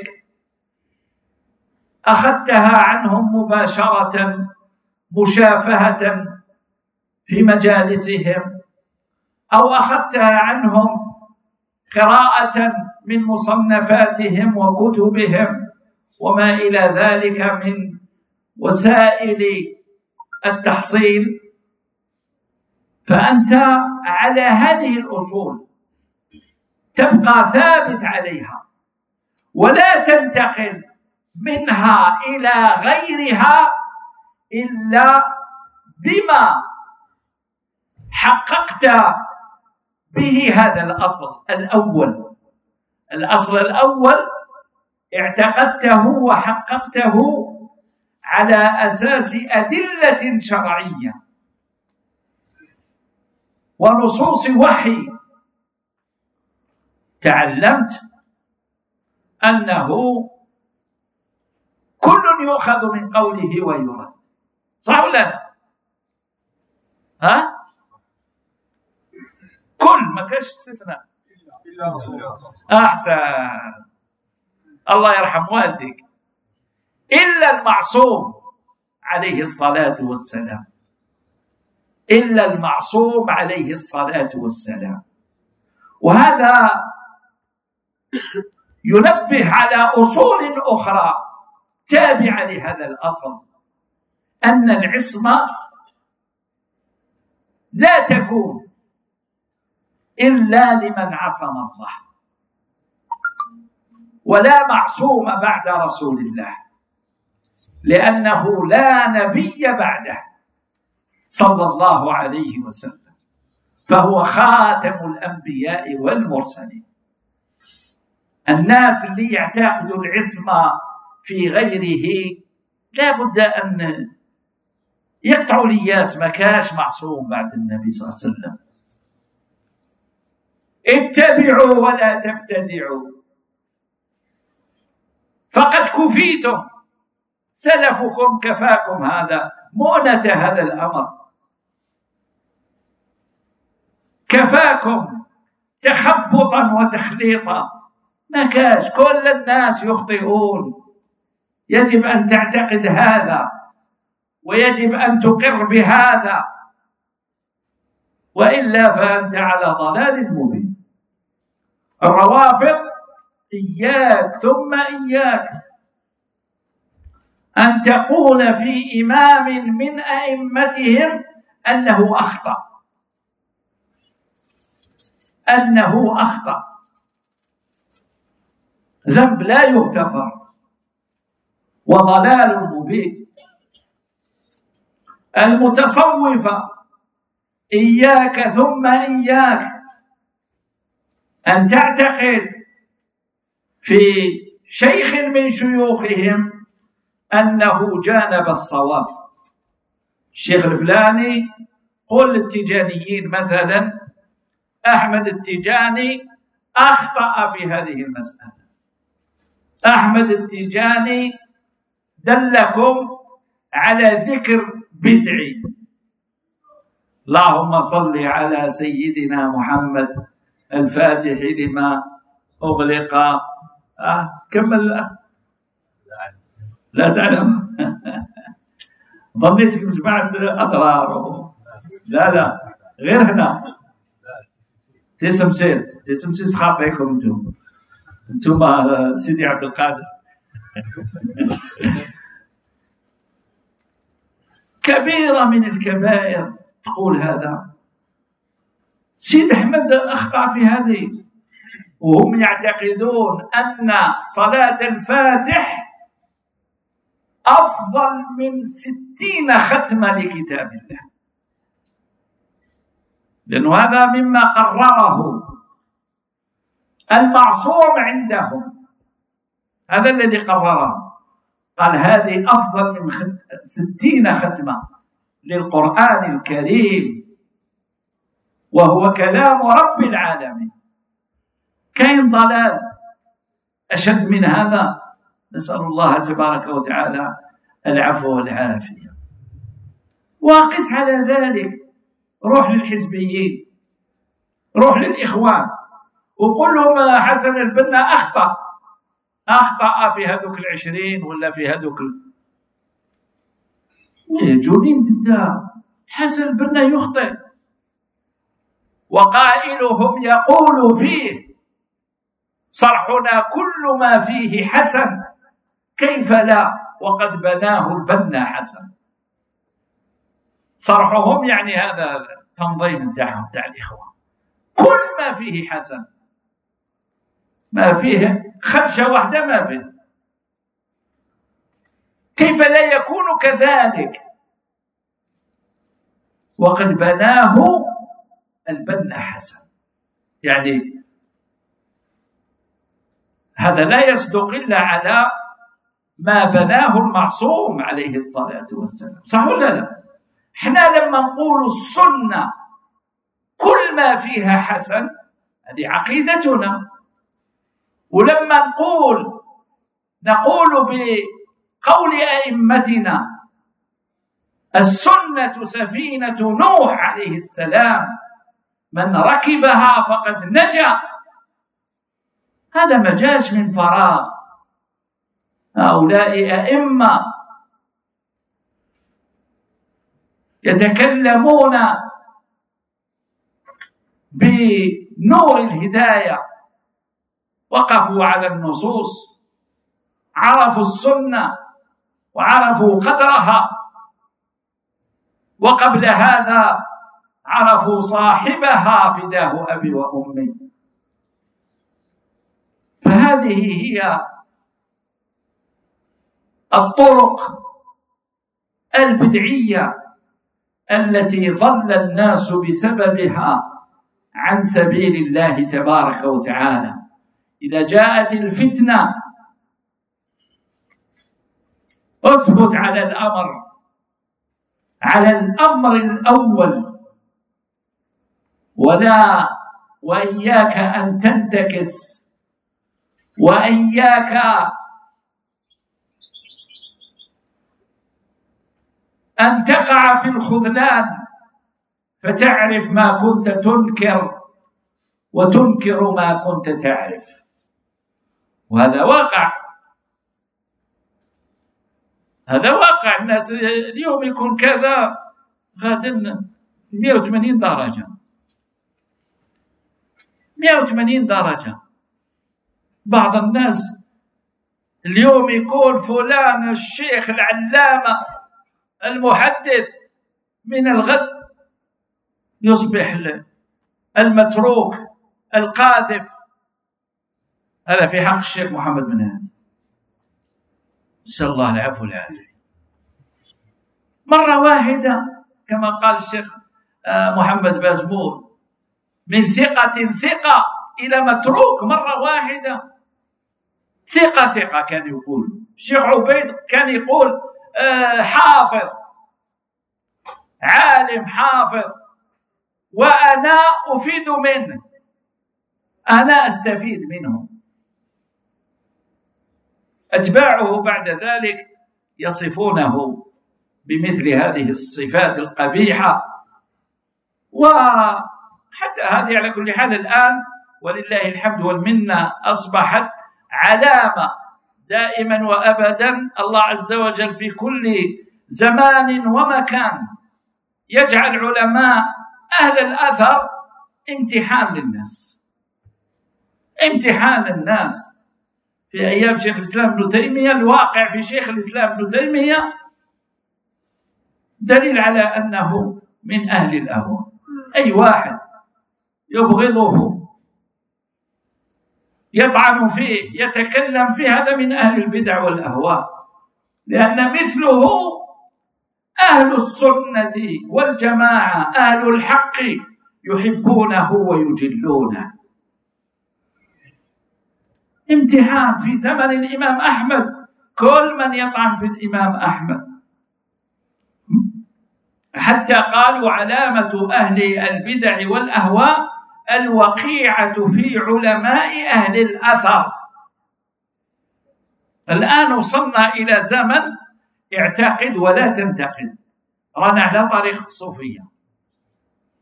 [SPEAKER 2] أخذتها عنهم مباشرة مشافهة في مجالسهم، أو أخذتها عنهم قراءة من مصنفاتهم وكتبهم وما إلى ذلك من وسائل التحصيل، فأنت على هذه الأصول تبقى ثابت عليها ولا تنتقل منها إلى غيرها إلا بما حققت به هذا الأصل الأول. الأصل الأول اعتقدته وحققته على أساس أدلة شرعية ونصوص وحي. تعلمت أنه كل يؤخذ من قوله ويرد، صح ولا لا؟ ها؟ كل ما كاش استثناء إلا رسول الله. أحسن، الله يرحم والديك. إلا المعصوم عليه الصلاة والسلام، إلا المعصوم عليه الصلاة والسلام. وهذا ينبه على أصول أخرى تابعة لهذا الأصل، أن العصمة لا تكون إلا لمن عصم الله، ولا معصوم بعد رسول الله، لأنه لا نبي بعده صلى الله عليه وسلم، فهو خاتم الأنبياء والمرسلين. الناس اللي يعتقدوا العصمة في غيره لا بد أن يقطعوا الياس، ما كاش معصوم بعد النبي صلى الله عليه وسلم. اتبعوا ولا تبتدعوا فقد كفيتم، سلفكم كفاكم هذا مؤنة هذا الأمر، كفاكم تخبطا وتخليطا، ما كاش، كل الناس يخطئون. يجب أن تعتقد هذا ويجب أن تقر بهذا، وإلا فأنت على ضلال مبين. الروافض إياك ثم إياك أن تقول في إمام من أئمتهم أنه أخطأ، أنه أخطأ، ذنب لا يغتفر وضلال مبين. المتصوفة إياك ثم إياك أن تعتقد في شيخ من شيوخهم أنه جانب الصواب. الشيخ الفلاني، قل للتجانيين مثلا أحمد التجاني أخطأ في هذه المسألة، أحمد التجاني دلكم على ذكر بدعي. اللهم صل على سيدنا محمد الفاتح لما أغلق. كمل. لا تعلم. ظنيتك مش بعد أضرار. لا غير هنا تسمسيت خاطئكم انتم سيدي عبد القادر. كبيرة من الكبائر تقول هذا. سيد أحمد أخطأ في هذه، وهم يعتقدون أن صلاة الفاتح أفضل من 60 ختمة لكتاب الله، لأن هذا مما قرره المعصوم عندهم، هذا الذي قرره، قال هذه أفضل من 60 ختمة للقرآن الكريم وهو كلام رب العالمين. كاين ضلال أشد من هذا؟ نسأل الله تبارك وتعالى العفو والعافية. وقس على ذلك روح للحزبيين، روح للإخوان وقل لهم حسن البنا أخطأ في هذوك 20 ولا في هذوك جنين ضده. حسن البنا يخطئ وقائلهم يقول فيه صرحنا كل ما فيه حسن، كيف لا وقد بناه البنا حسن. صرحهم يعني هذا تنظيم الدعم تاع الإخوان، كل ما فيه حسن، ما فيه خدشة واحدة ما فيه. كيف لا يكون كذلك وقد بناه البنا حسن؟ يعني هذا لا يصدق إلا على ما بناه المعصوم عليه الصلاة والسلام، صح ولا لا؟ احنا لما نقول السنة كل ما فيها حسن هذه عقيدتنا، ولما نقول بقول أئمتنا السنة سفينة نوح عليه السلام من ركبها فقد نجا، هذا ما جاش من فراغ. هؤلاء أئمة يتكلمون بنور الهداية، وقفوا على النصوص، عرفوا السنة وعرفوا قدرها، وقبل هذا عرفوا صاحبها فداه أبي وأمي. فهذه هي الطرق البدعية التي ضل الناس بسببها عن سبيل الله تبارك وتعالى. إذا جاءت الفتنة اثبت على الأمر الأول، وإياك أن تنتكس، وإياك أن تقع في الخذلان فتعرف ما كنت تنكر وتنكر ما كنت تعرف، وهذا واقع. هذا واقع. الناس اليوم يكون كذا غدا 180 درجة 180 درجة. بعض الناس اليوم يكون فلان الشيخ العلامة المحدث، من الغد يصبح المتروك القاذف. هذا في حق الشيخ محمد بن هادي، نسأل الله العفو والعافية. مرة واحدة كما قال الشيخ محمد بازمور، من ثقة إلى متروك مرة واحدة. ثقة كان يقول الشيخ عبيد، كان يقول حافظ، عالم حافظ، وأنا أفيد منه، أنا أستفيد منه. أتباعه بعد ذلك يصفونه بمثل هذه الصفات القبيحة. وحتى هذه على كل حال الآن ولله الحمد والمنة أصبحت علامة دائما وأبدا. الله عز وجل في كل زمان ومكان يجعل علماء أهل الأثر امتحان للناس، امتحان للناس. في أيام شيخ الإسلام ابن تيمية، الواقع في شيخ الإسلام ابن تيمية دليل على أنه من أهل الأهواء. أي واحد يبغضه، يطعن فيه، يتكلم فيه، هذا من أهل البدع والأهواء، لأن مثله أهل السنة والجماعة أهل الحق يحبونه ويجلونه. امتحان في زمن الإمام أحمد، كل من يطعن في الإمام أحمد، حتى قالوا علامة أهل البدع والأهواء الوقيعة في علماء أهل الأثر. الآن وصلنا إلى زمن اعتقد ولا تنتقد، رانا على طريق الصوفية.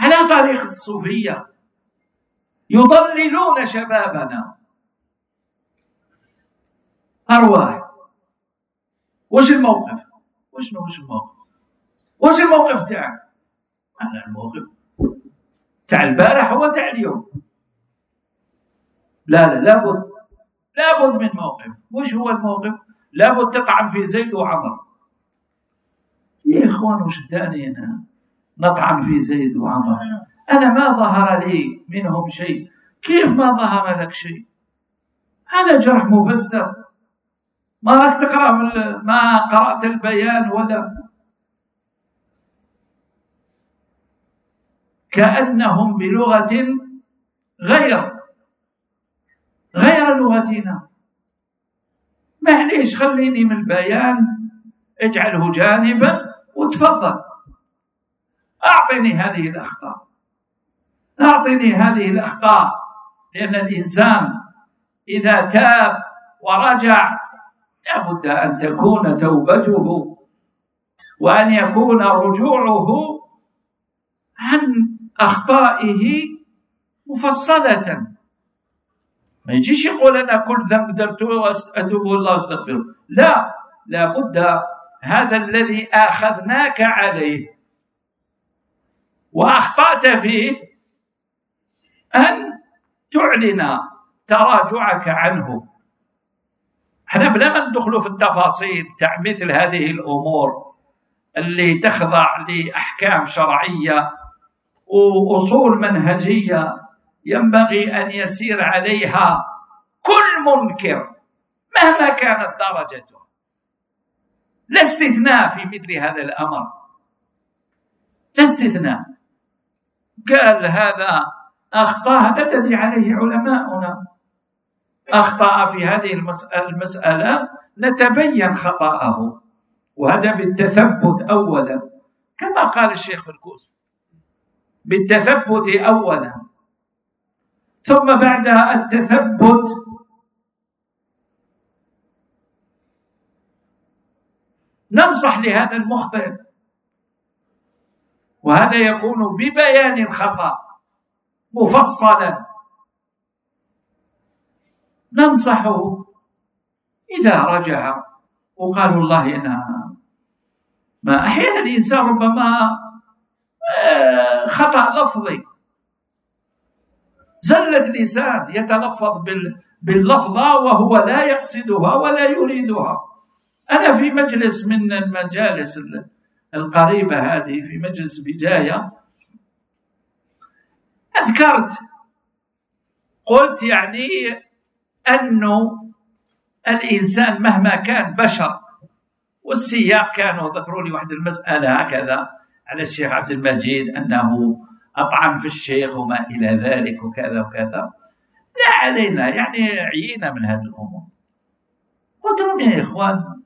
[SPEAKER 2] على طريقة الصوفية يضللون شبابنا. أرواح. وش الموقف؟ وش الموقف؟ وش الموقف تاعك؟ أنا الموقف تاع البارح هو تاع اليوم. لا لابد من موقف. وش هو الموقف؟ لابد تطعن في زيد وعمر. يا إخوان وش داني أنا نطعن في زيد وعمر؟ أنا ما ظهر لي منهم شيء. كيف ما ظهر لك شيء؟ هذا جرح مفسر. ما راك تقرأ ما قرأت البيان ولا كأنهم بلغة غير لغتنا. معليش خليني من البيان اجعله جانبا وتفضل. أعطني هذه الأخطاء لأن الإنسان إذا تاب ورجع لابد أن تكون توبته وأن يكون رجوعه عن أخطائه مفصلة. ما يجيش يقول أنا كل ذنب درته أتوب الله أستغفره. لا، لابد هذا الذي آخذناك عليه وأخطأت فيه أن تعلن تراجعك عنه. احنا بلا ما ندخل في التفاصيل تاع مثل هذه الأمور اللي تخضع لأحكام شرعية وأصول منهجية ينبغي أن يسير عليها كل منكر مهما كانت درجته. لا استثناء في مثل هذا الأمر، لا استثناء. قال هذا أخطأ، هذا الذي عليه علماؤنا. أخطأ في هذه المسألة نتبين خطأه، وهذا بالتثبت أولا كما قال الشيخ فركوس، بالتثبت أولا، ثم بعد التثبت ننصح لهذا المخطئ، وهذا يكون ببيان الخطأ مفصلا. ننصحه إذا رجع وقال والله أنا ما أحيانا الإنسان ربما خطأ لفظي، زلة الإنسان يتلفظ باللفظة وهو لا يقصدها ولا يريدها. أنا في مجلس من المجالس القريبة هذه، في مجلس بداية، أذكرت قلت يعني أنه الإنسان مهما كان بشر، والسياق كانوا ذكروا لي واحد المسألة هكذا على الشيخ عبد المجيد أنه أطعن في الشيخ وما إلى ذلك وكذا وكذا. لا علينا يعني عينا من هذه الأمور. قلت لهم يا إخوان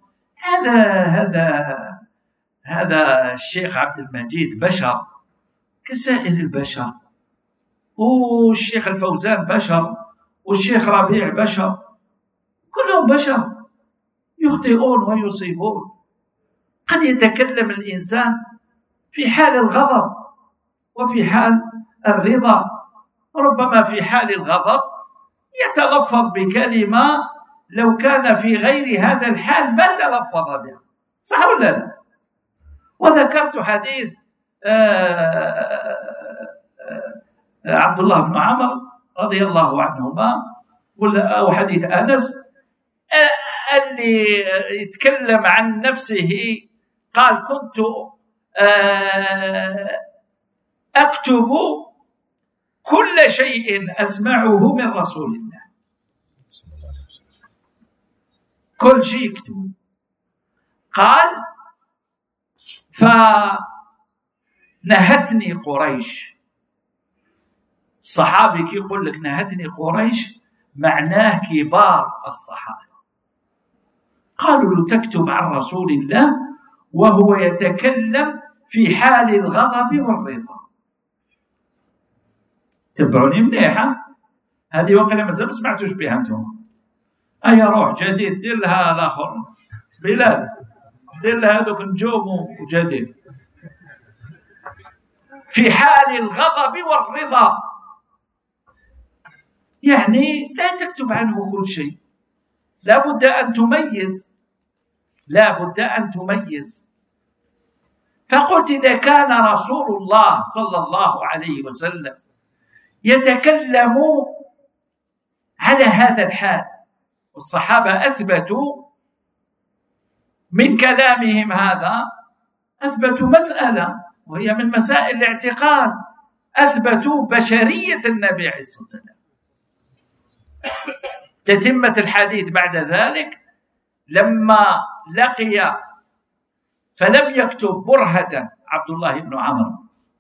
[SPEAKER 2] هذا الشيخ عبد المجيد بشر كسائر البشر، والشيخ الفوزان بشر، والشيخ ربيع بشر، كلهم بشر يخطئون ويصيبون. قد يتكلم الإنسان في حال الغضب وفي حال الرضا. ربما في حال الغضب يتلفظ بكلمة لو كان في غير هذا الحال ما تلفظ بها، صح ولا لا؟ وذكرت حديث عبد الله بن عمر رضي الله عنهما، أو حديث أنس اللي يتكلم عن نفسه قال كنت أكتب كل شيء أسمعه من رسول الله، كل شيء يكتب. قال فنهتني قريش. الصحابي كي يقول لك نهتني قريش معناه كبار الصحابة. قالوا له تكتب عن رسول الله وهو يتكلم في حال الغضب والرضا. تبعوني مليحة هذه، وقيلا مازال ما سمعتوش بها انتم. أي روح جديد دير لها الآخر بلاد، دير لها هذوك نجوم وجديد. في حال الغضب والرضا، يعني لا تكتب عنه كل شيء، لا بد أن تميز، لا بد أن تميز. فقلت إذا كان رسول الله صلى الله عليه وسلم يتكلم على هذا الحال، والصحابة أثبتوا من كلامهم هذا، أثبتوا مسألة وهي من مسائل الاعتقاد، أثبتوا بشرية النبي عليه الصلاة والسلام. تتمة الحديث بعد ذلك لما لقي فلم يكتب برهة عبد الله بن عمرو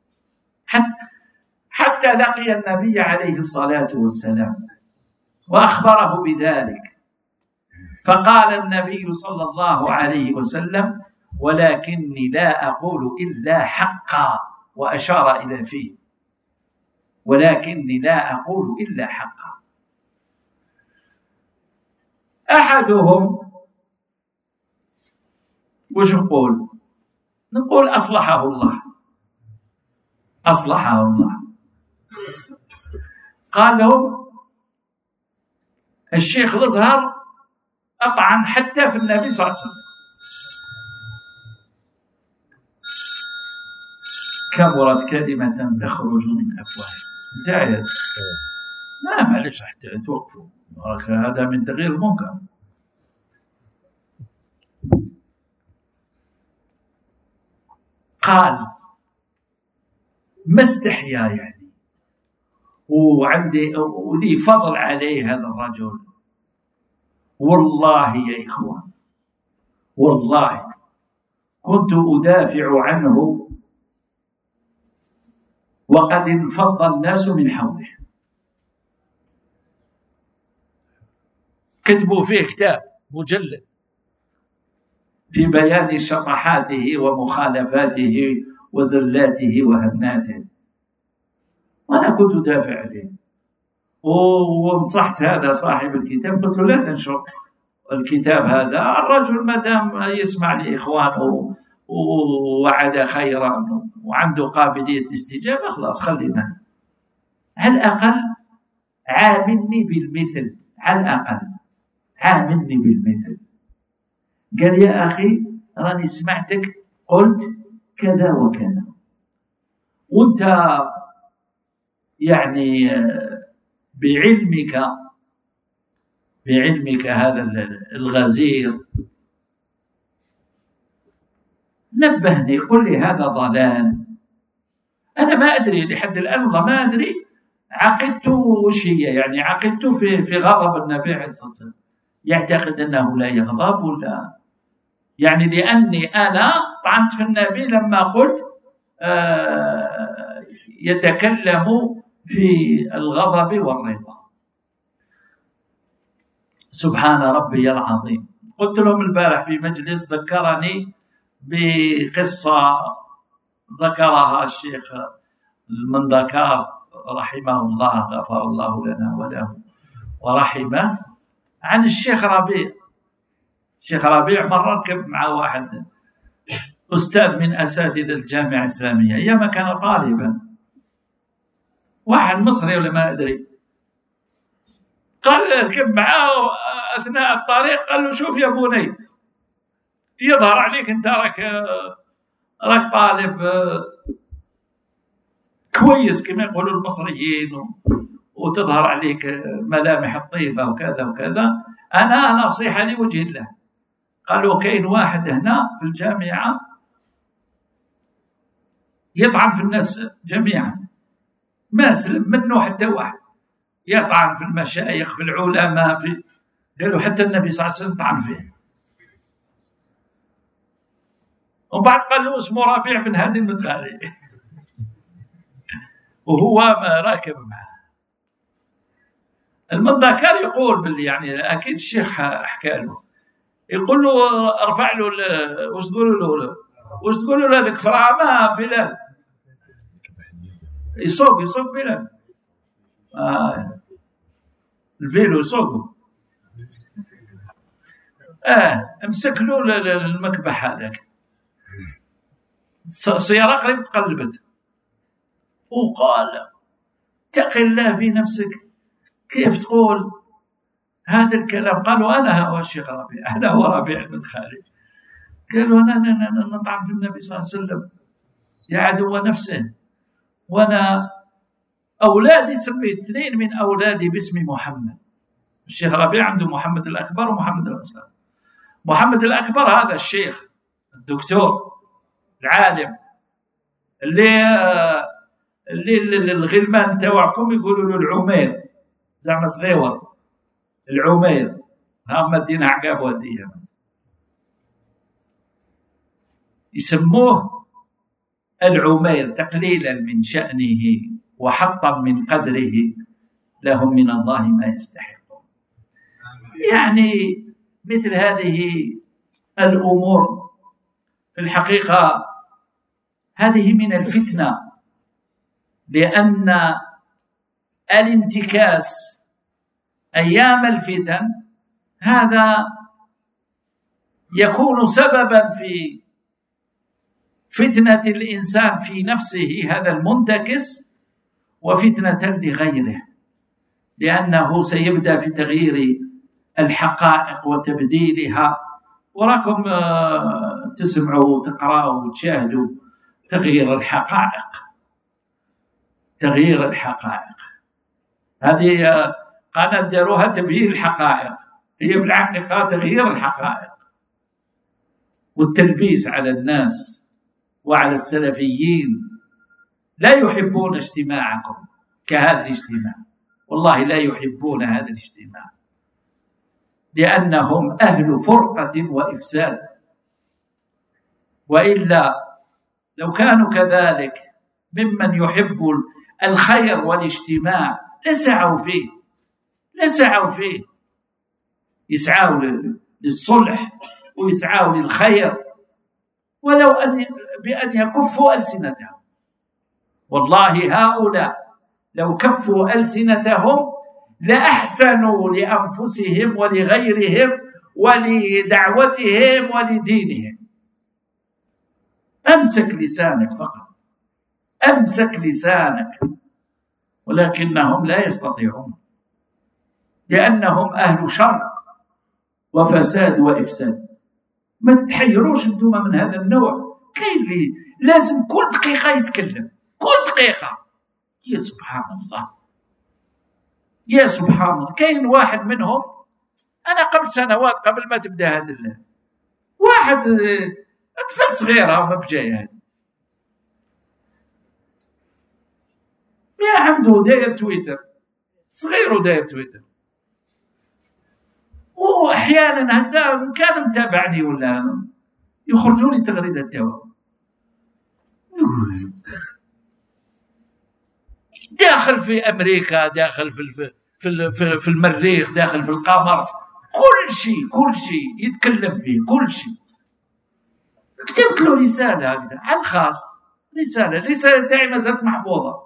[SPEAKER 2] حتى لقي النبي عليه الصلاة والسلام وأخبره بذلك، فقال النبي صلى الله عليه وسلم: ولكني لا أقول إلا حقا، وأشار إلى فيه، ولكني لا أقول إلا حقا. أحدهم وش نقول؟ نقول أصلحه الله، أصلحه الله. قال له الشيخ الأزهر أطعن حتى في النبي صلى الله عليه وسلم. كبرت كلمة تخرج من أفواههم. انتهت. لا معلش حتى توقفوا، هذا من تغيير المنكر. قال ما استحيا يعني، وعندي ولي فضل عليه هذا الرجل، والله يا إخوان والله كنت أدافع عنه وقد انفض الناس من حوله. كتبوا فيه كتاب مجلد في بيان شطحاته ومخالفاته وزلاته وهناته، وأنا كنت أدافع عليه ونصحت هذا صاحب الكتاب، قلت له لا تنشر الكتاب هذا، الرجل ما دام يسمع لإخوانه ووعد خيرا وعنده قابلية استجابة خلاص خلينا، على الأقل عاملني بالمثل، على الأقل عاملني بالمثل. قال يا أخي راني سمعتك قلت كذا وكذا، وانت يعني بعلمك هذا الغزير نبهني، قل لي هذا ضلال. أنا ما أدري لحد الآن، والله ما أدري عقدته وش هي، يعني عقدته في غضب النبي عليه الصلاة والسلام، يعتقد أنه لا يغضب ولا يعني، لأني أنا طعنت في النبي لما قلت يتكلم في الغضب والرضا. سبحان ربي العظيم. قلت لهم البارح في مجلس ذكرني بقصة ذكرها الشيخ المندكار رحمه الله، غفر الله لنا وله ورحمه، عن الشيخ ربيع. الشيخ ربيع مرة ركب مع واحد أستاذ من أساتذة الجامعة الإسلامية أيام كان طالبا، واحد مصري ولا ما أدري، قال ركب معاه أثناء الطريق قال له شوف يا بني، يظهر عليك أنت راك طالب كويس كما يقولوا المصريين، وتظهر عليك ملامح الطيبة وكذا وكذا، أنا نصيحة لوجه الله. قالوا كاين واحد هنا في الجامعة يطعن في الناس جميعا، ما سلم منه حتى واحد، يطعن في المشايخ في العلماء قالوا حتى النبي صلى الله عليه وسلم طعن فيه. وبعد قال له اسمه ربيع بن هادي المدخلي وهو ما راكب معه. المندكار يقول باللي يعني أكيد الشيخ حكى له، يقول له ارفع له وش تقولوا له هذاك فرامه بلال يسوق بلال الفيلو يسوقه، امسك له المكبح هذاك، السيارة قريب تقلبت، وقال اتق الله في نفسك، كيف تقول هذا الكلام؟ قالوا أنا هو الشيخ ربيع، أنا هو ربيع بن خالد. قالوا أنا نطعن في النبي صلى الله عليه وسلم يا عدو نفسه، وأنا أولادي سميت 2 من أولادي باسم محمد. الشيخ ربيع عنده محمد الأكبر ومحمد الأصغر. محمد الأكبر هذا الشيخ الدكتور العالم اللي الغلمان تاعكم يقولوا له العمير، زعما صغيور العمير، هم الدين عقاب وديه يسموه العمير تقليلا من شأنه وحطا من قدره، لهم من الله ما يستحقون. يعني مثل هذه الأمور في الحقيقة هذه من الفتنة، لأن الانتكاس أيام الفتن هذا يكون سببا في فتنة الإنسان في نفسه هذا المنتكس، وفتنة لغيره، لأنه سيبدأ في تغيير الحقائق وتبديلها. وراكم تسمعوا وتقرأوا وتشاهدوا تغيير الحقائق. تغيير الحقائق هذه قناة داروها تبيين الحقائق، هي في الحقيقة تغيير الحقائق والتلبيس على الناس وعلى السلفيين. لا يحبون اجتماعكم كهذا الاجتماع، والله لا يحبون هذا الاجتماع، لأنهم أهل فرقة وإفساد. وإلا لو كانوا كذلك ممن يحب الخير والاجتماع لسعوا فيه، يسعوا للصلح ويسعوا للخير، ولو بأن يكفوا ألسنتهم. والله هؤلاء لو كفوا ألسنتهم لأحسنوا لأنفسهم ولغيرهم ولدعوتهم ولدينهم. أمسك لسانك فقط، أمسك لسانك، ولكنهم لا يستطيعون، لأنهم أهل شر وفساد وإفساد. ما تتحيروش أنتم من هذا النوع. كاين لازم كل دقيقة يتكلم، كل دقيقة. يا سبحان الله، يا سبحان الله. كاين واحد منهم، أنا قبل سنوات قبل ما تبدأ هذا واحد أطفال صغيرة ما بجاي هذا، يا عنده داير تويتر صغير وداير تويتر، وأحيانا هكذا كان متابعني ولا يخرجوا لي تغريدة الدواء، داخل في أمريكا، داخل في المريخ، داخل في القمر، كل شيء يتكلم فيه، كل شيء. كتبت له رسالة هكذا على الخاص، الرسالة تاعي ما زالت محفوظة،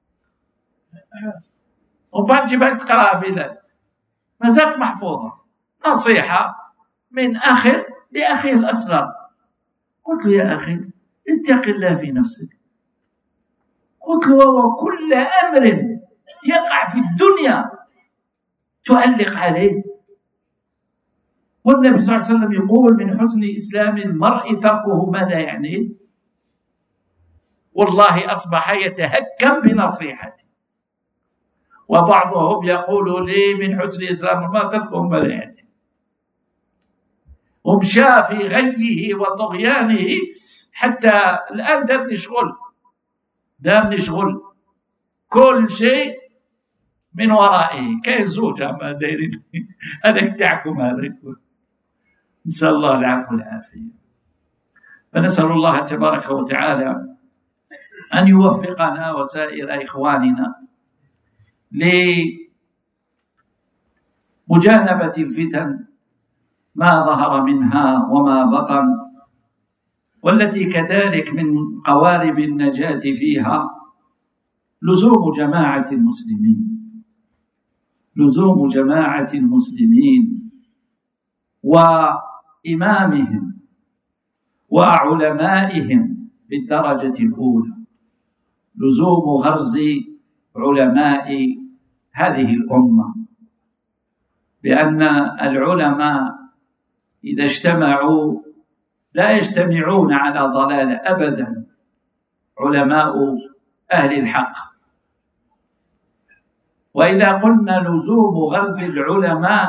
[SPEAKER 2] وبعد جبالك تقراها بلاد، ما زالت محفوظة. نصيحة من أخ لأخيه الأصغر. قلت له يا أخي اتق الله في نفسك. قلت له وكل أمر يقع في الدنيا تعلق عليه، والنبي صلى الله عليه وسلم يقول من حسن إسلام المرء تركه ما لا يعنيه. والله أصبح يتهكم بنصيحتي، وبعضهم يقول لي من حسن إسلام المرء تركه ما لا يعنيه، ومشى في غيه وطغيانه حتى الآن دارني شغل كل شيء من ورائه. كاين زوج ما دايرين هذاك تاعكم هذاك. نسأل الله العفو والعافية. فنسأل الله تبارك وتعالى أن يوفقنا وسائر إخواننا لمجانبة الفتن ما ظهر منها وما بطن، والتي كذلك من قوارب النجاة فيها لزوم جماعة المسلمين وإمامهم وعلمائهم بالدرجة الأولى، لزوم غرز علماء هذه الأمة، بأن العلماء إذا اجتمعوا لا يجتمعون على ضلالة أبدا، علماء أهل الحق. وإذا قلنا لزوم غرز العلماء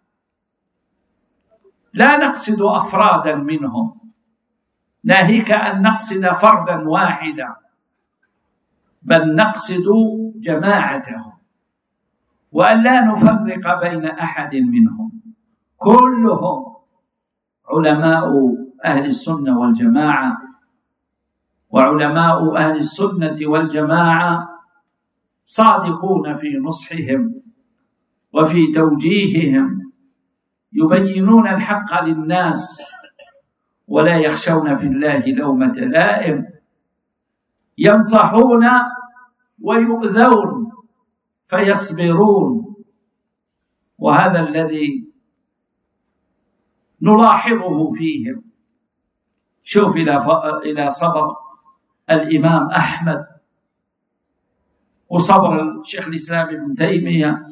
[SPEAKER 2] لا نقصد أفرادا منهم، ناهيك أن نقصد فردا واحدا، بل نقصد جماعتهم، وأن لا نفرق بين أحد منهم، كلهم علماء أهل السنة والجماعة. وعلماء أهل السنة والجماعة صادقون في نصحهم وفي توجيههم، يبينون الحق للناس ولا يخشون في الله لومة لائم، ينصحون ويؤذون فيصبرون. وهذا الذي نلاحظه فيهم. شوف إلى صبر الإمام أحمد وصبر الشيخ الإسلام ابن تيمية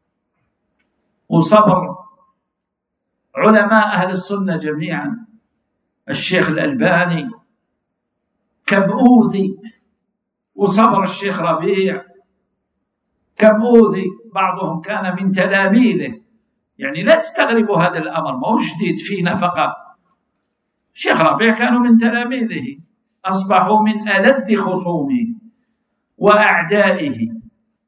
[SPEAKER 2] وصبر علماء أهل السنة جميعا، الشيخ الألباني كم أوذي، وصبر الشيخ ربيع كم أوذي، بعضهم كان من تلاميذه. يعني لا تستغربوا هذا الأمر، ما هو جديد فينا فقط. الشيخ ربيع كانوا من تلاميذه، أصبحوا من ألد خصومه وأعدائه.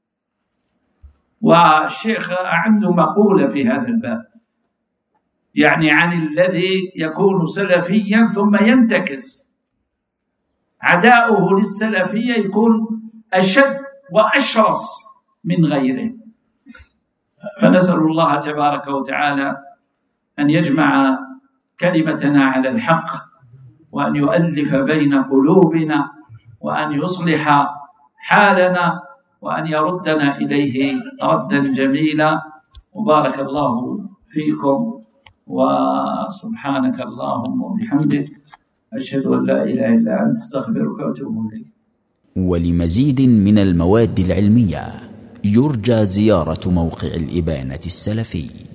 [SPEAKER 2] والشيخ عنده مقولة في هذا الباب، يعني عن الذي يكون سلفيا ثم ينتكس، عداؤه للسلفية يكون أشد وأشرس من غيره. فنسأل الله تبارك وتعالى أن يجمع كلمتنا على الحق، وأن يؤلف بين قلوبنا، وأن يصلح حالنا، وأن يردنا إليه ردا جميلا. وبارك الله فيكم، وسبحانك اللهم وبحمدك، أشهد أن لا إله إلا أنت، أستغفرك وأتوب إليك.
[SPEAKER 1] ولمزيد من المواد العلمية يرجى زيارة موقع الإبانة السلفي.